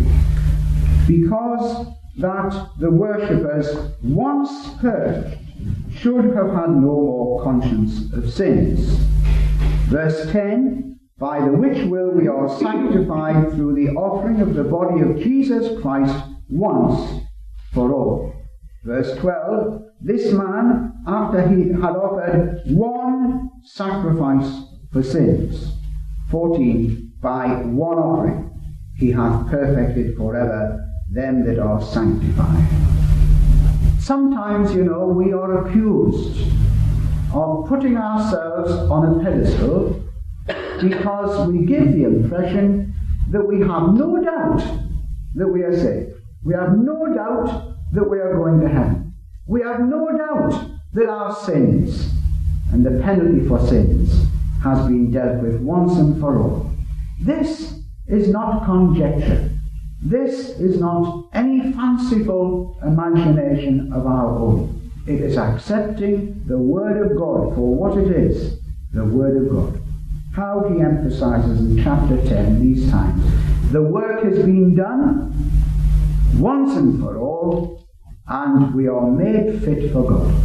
B: because that the worshippers, once purged, should have had no more conscience of sins. Verse ten, by the which will we are sanctified through the offering of the body of Jesus Christ once for all. Verse twelve, this man, after he had offered one sacrifice for sins. fourteen, by one offering he hath perfected forever them that are sanctified. Sometimes, you know, we are accused of putting ourselves on a pedestal because we give the impression that we have no doubt that we are saved. We have no doubt that we are going to heaven. We have no doubt that our sins and the penalty for sins has been dealt with once and for all. This is not conjecture. This is not any fanciful imagination of our own. It is accepting the Word of God for what it is, the Word of God. How he emphasizes in chapter ten these times. The work has been done once and for all, and we are made fit for God.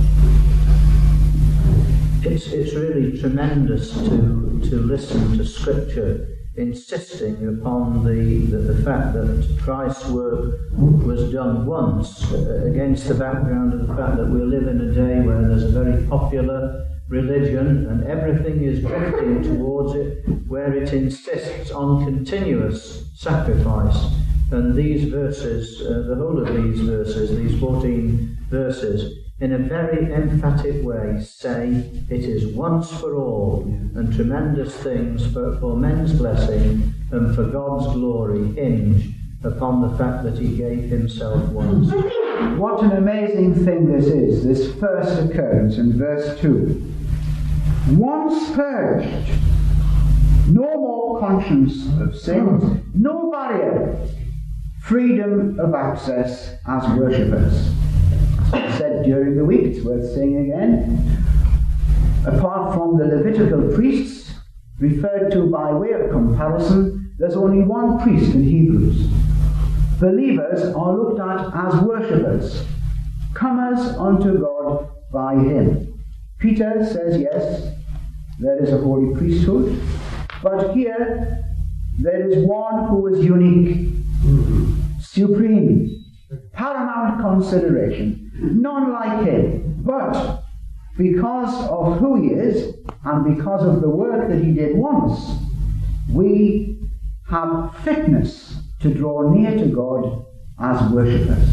A: It's, it's really tremendous to, to listen to Scripture insisting upon the, the, the fact that Christ's work was done once, uh, against the background of the fact that we live in a day where there's a very popular religion and everything is drifting towards it, where it insists on continuous sacrifice. And these verses, uh, the whole of these verses, these fourteen verses, in a very emphatic way say it is once for all, and tremendous things for, for men's blessing and for God's glory hinge upon the fact that he gave himself once.
B: What an amazing thing this is, this first occurrence in verse two. Once purged, no more conscience of sins, no barrier, freedom of access as worshippers. As I said during the week, it's worth saying again, apart from the Levitical priests referred to by way of comparison, there's only one priest in Hebrews. Believers are looked at as worshippers, comers unto God by him. Peter says, yes, there is a holy priesthood, but here there is one who is unique, supreme, paramount consideration, none like him. But because of who he is, and because of the work that he did once, we have fitness to draw near to God as worshippers.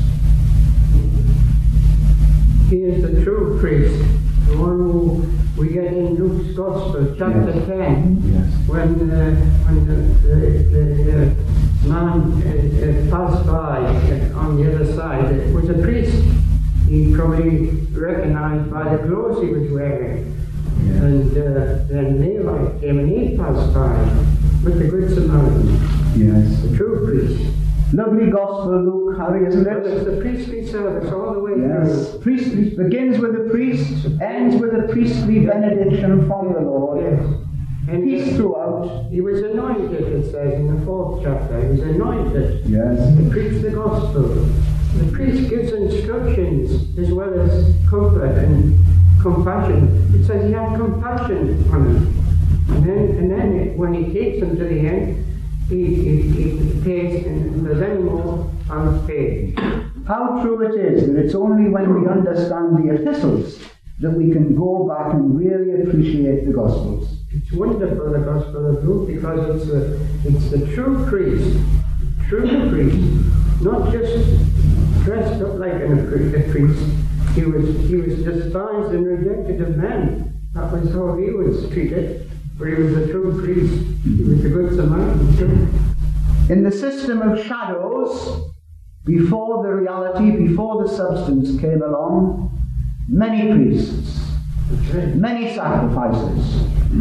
G: He is the true priest, the one who we get in Luke's Gospel, chapter
B: Yes.
G: ten,
B: Yes.
G: when, uh, when the, the, the uh, man uh, uh, passed by uh, on the other side. It was a priest. He probably recognized by the clothes he was wearing.
B: Yes.
G: And uh, then Levi came and he passed by with the Good Samaritan,
B: Yes.
G: the true priest.
B: Lovely gospel, Luke, Harry, isn't
G: But it's
B: it?
G: the priestly service all the way
B: Yes.
G: through.
B: Priestly begins with the priest, ends with a priestly benediction from the Lord.
G: Yes. And
B: Peace
G: uh,
B: throughout.
G: he was anointed, it says in the fourth chapter. He was anointed
B: Yes.
G: to preach the gospel. The priest gives instructions as well as comfort and compassion. It says he had compassion on them. And then, and then it, when he takes them to the end, he, he, he pays, and if there's any more, I'll pay.
B: How true it is that it's only when we understand the epistles that we can go back and really appreciate the Gospels.
G: It's wonderful, the Gospel of Luke, because it's, a, it's the true priest, true priest, not just dressed up like an, a priest. He was, he was despised and rejected of men. That was how he was treated. But he was a true priest. He was a good Samaritan too.
B: In the system of shadows, before the reality, before the substance came along, many priests, many sacrifices,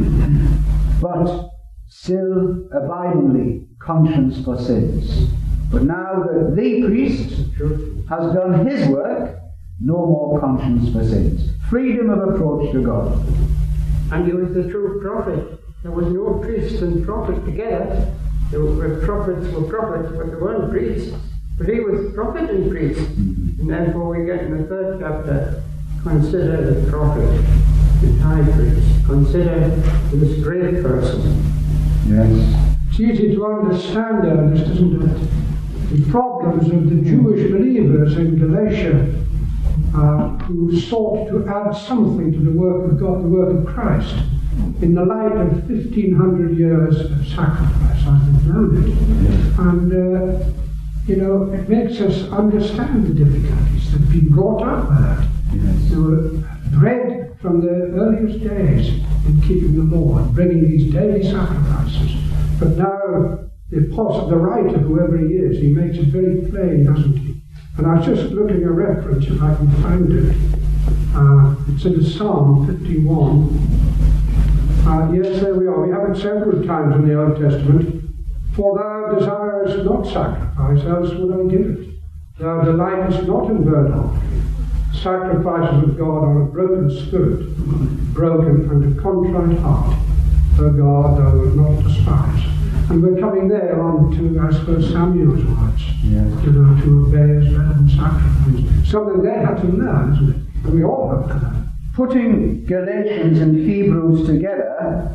B: but still abidingly conscience for sins. But now that the priest has done his work, no more conscience for sins. Freedom of approach to God.
G: And he was the true prophet. There was no priest and prophet together. The were prophets were prophets, but there weren't priests. But he was prophet and priest. And therefore we get in the third chapter, consider the prophet, the high priest. Consider this great person.
B: Yes.
I: It's easy to understand, Ernest, isn't it? The problems of the Jewish believers in Galatia uh, who sought to add something to the work of God, the work of Christ, in the light of fifteen hundred years of sacrifice, as we've known it. And, uh, you know, it makes us understand the difficulties that have been brought up by that.
B: Yes.
I: They were bred from the earliest days in keeping the law and bringing these daily sacrifices. But now, the apostle, the writer, whoever he is, he makes it very plain, doesn't he? And I was just looking at a reference, if I can find it. Uh, it's in Psalm fifty-one. Uh, yes, there we are. We have it several times in the Old Testament. For thou desirest not sacrifice, else would I give it. Thou delightest not in burnt offering. Sacrifices of God are a broken spirit, broken and a contrite heart. O God, thou wilt not despise. And we're coming there on to, I suppose, Samuel's words.
B: Yes.
I: You know, to obey is better than sacrifice. Something they had to learn, isn't it? And we all have to learn.
B: Putting Galatians and Hebrews together,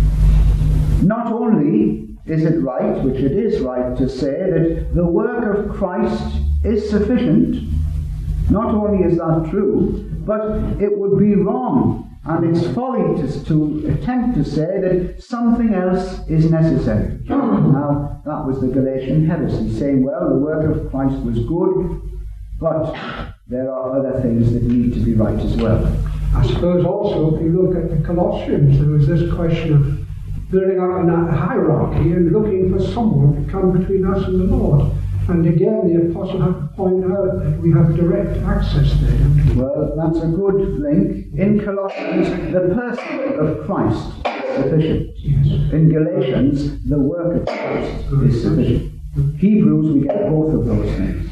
B: not only is it right, which it is right to say, that the work of Christ is sufficient, not only is that true, but it would be wrong and it's folly to, to attempt to say that something else is necessary. Now, that was the Galatian heresy, saying, well, the work of Christ was good, but there are other things that need to be right as well.
I: I suppose also, if you look at the Colossians, there was this question of building up a hierarchy and looking for someone to come between us and the Lord. And again, the apostle had to point out that we have direct access there, don't we?
B: Well, that's a good link. In Colossians, the person of Christ is sufficient.
I: Yes.
B: In Galatians, the work of Christ is sufficient. Hebrews, we get both of those things.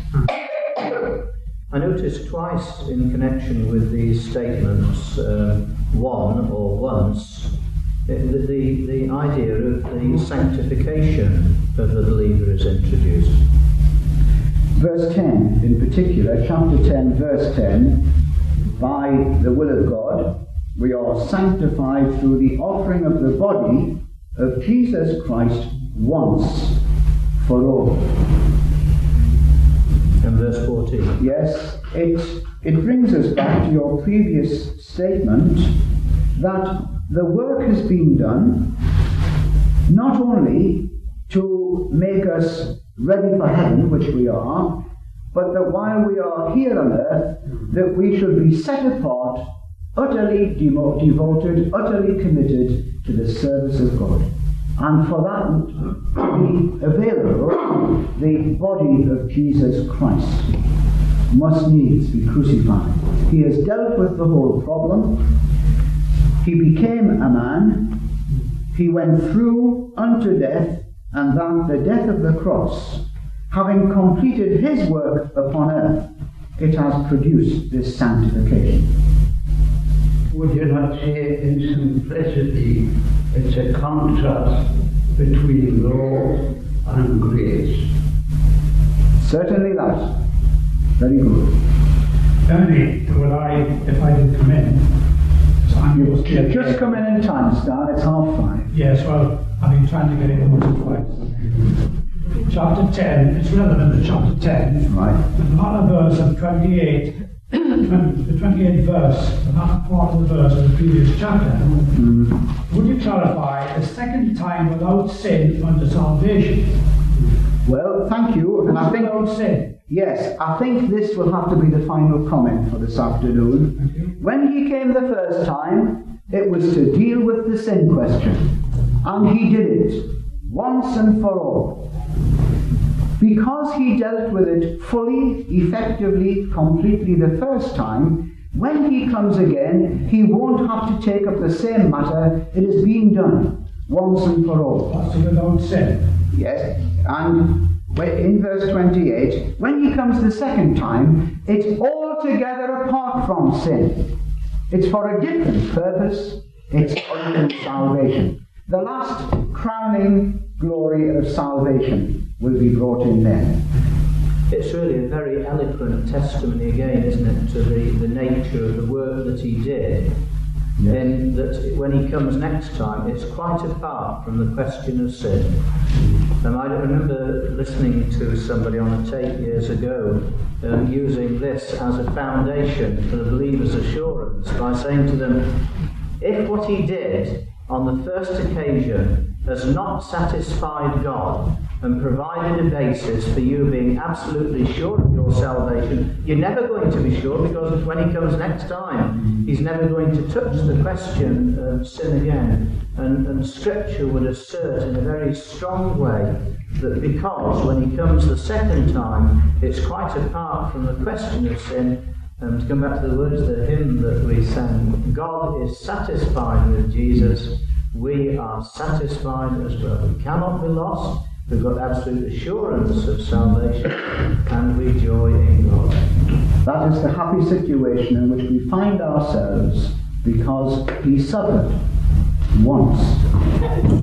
A: I noticed twice in connection with these statements, uh, one or once, the, the, the idea of the sanctification of the believer is introduced.
B: Verse ten, in particular, chapter ten, verse ten, by the will of God, we are sanctified through the offering of the body of Jesus Christ once for all.
A: And verse fourteen.
B: Yes, it, it brings us back to your previous statement that the work has been done not only to make us ready for heaven, which we are, but that while we are here on earth, that we should be set apart, utterly demo- devoted, utterly committed to the service of God. And for that to be available, the body of Jesus Christ must needs be crucified. He has dealt with the whole problem. He became a man. He went through unto death, and that the death of the cross, having completed his work upon earth, it has produced this sanctification.
F: Would you not say in simplicity it's a contrast between law and grace?
B: Certainly that. Very good.
D: Only would I, if I did come in, because I'm
B: You've just come in in time, Stan. It's half five.
D: Yes, well, I've been trying to get in once or twice. Chapter ten, it's relevant to chapter ten.
B: Right.
D: The latter verse of twenty-eight, the twenty-eighth verse, the latter part of the verse of the previous chapter. Mm. Would you clarify the second time without sin unto salvation?
B: Well, thank you. And I think
D: without sin.
B: Yes, I think this will have to be the final comment for this afternoon. When he came the first time, it was to deal with the sin question. And he did it, once and for all. Because he dealt with it fully, effectively, completely the first time, when he comes again, he won't have to take up the same matter. It is being done, once and for all.
D: That's without sin.
B: Yes, and in verse twenty-eight, when he comes the second time, it's altogether apart from sin. It's for a different purpose. It's unto salvation. The last crowning glory of salvation will be brought in then.
A: It's really a very eloquent testimony again, isn't it, to the, the nature of the work that he did. Yes. Then that when he comes next time, it's quite apart from the question of sin. Um, I remember listening to somebody on a tape years ago um, using this as a foundation for the believer's assurance by saying to them, if what he did on the first occasion has not satisfied God and provided a basis for you being absolutely sure of your salvation, you're never going to be sure, because when he comes next time, he's never going to touch the question of sin again. And, and Scripture would assert in a very strong way that because when he comes the second time, it's quite apart from the question of sin. And to come back to the words of the hymn that we sang, God is satisfied with Jesus, we are satisfied as well. We cannot be lost. We've got absolute assurance of salvation, and we joy in God.
B: That is the happy situation in which we find ourselves because he suffered once.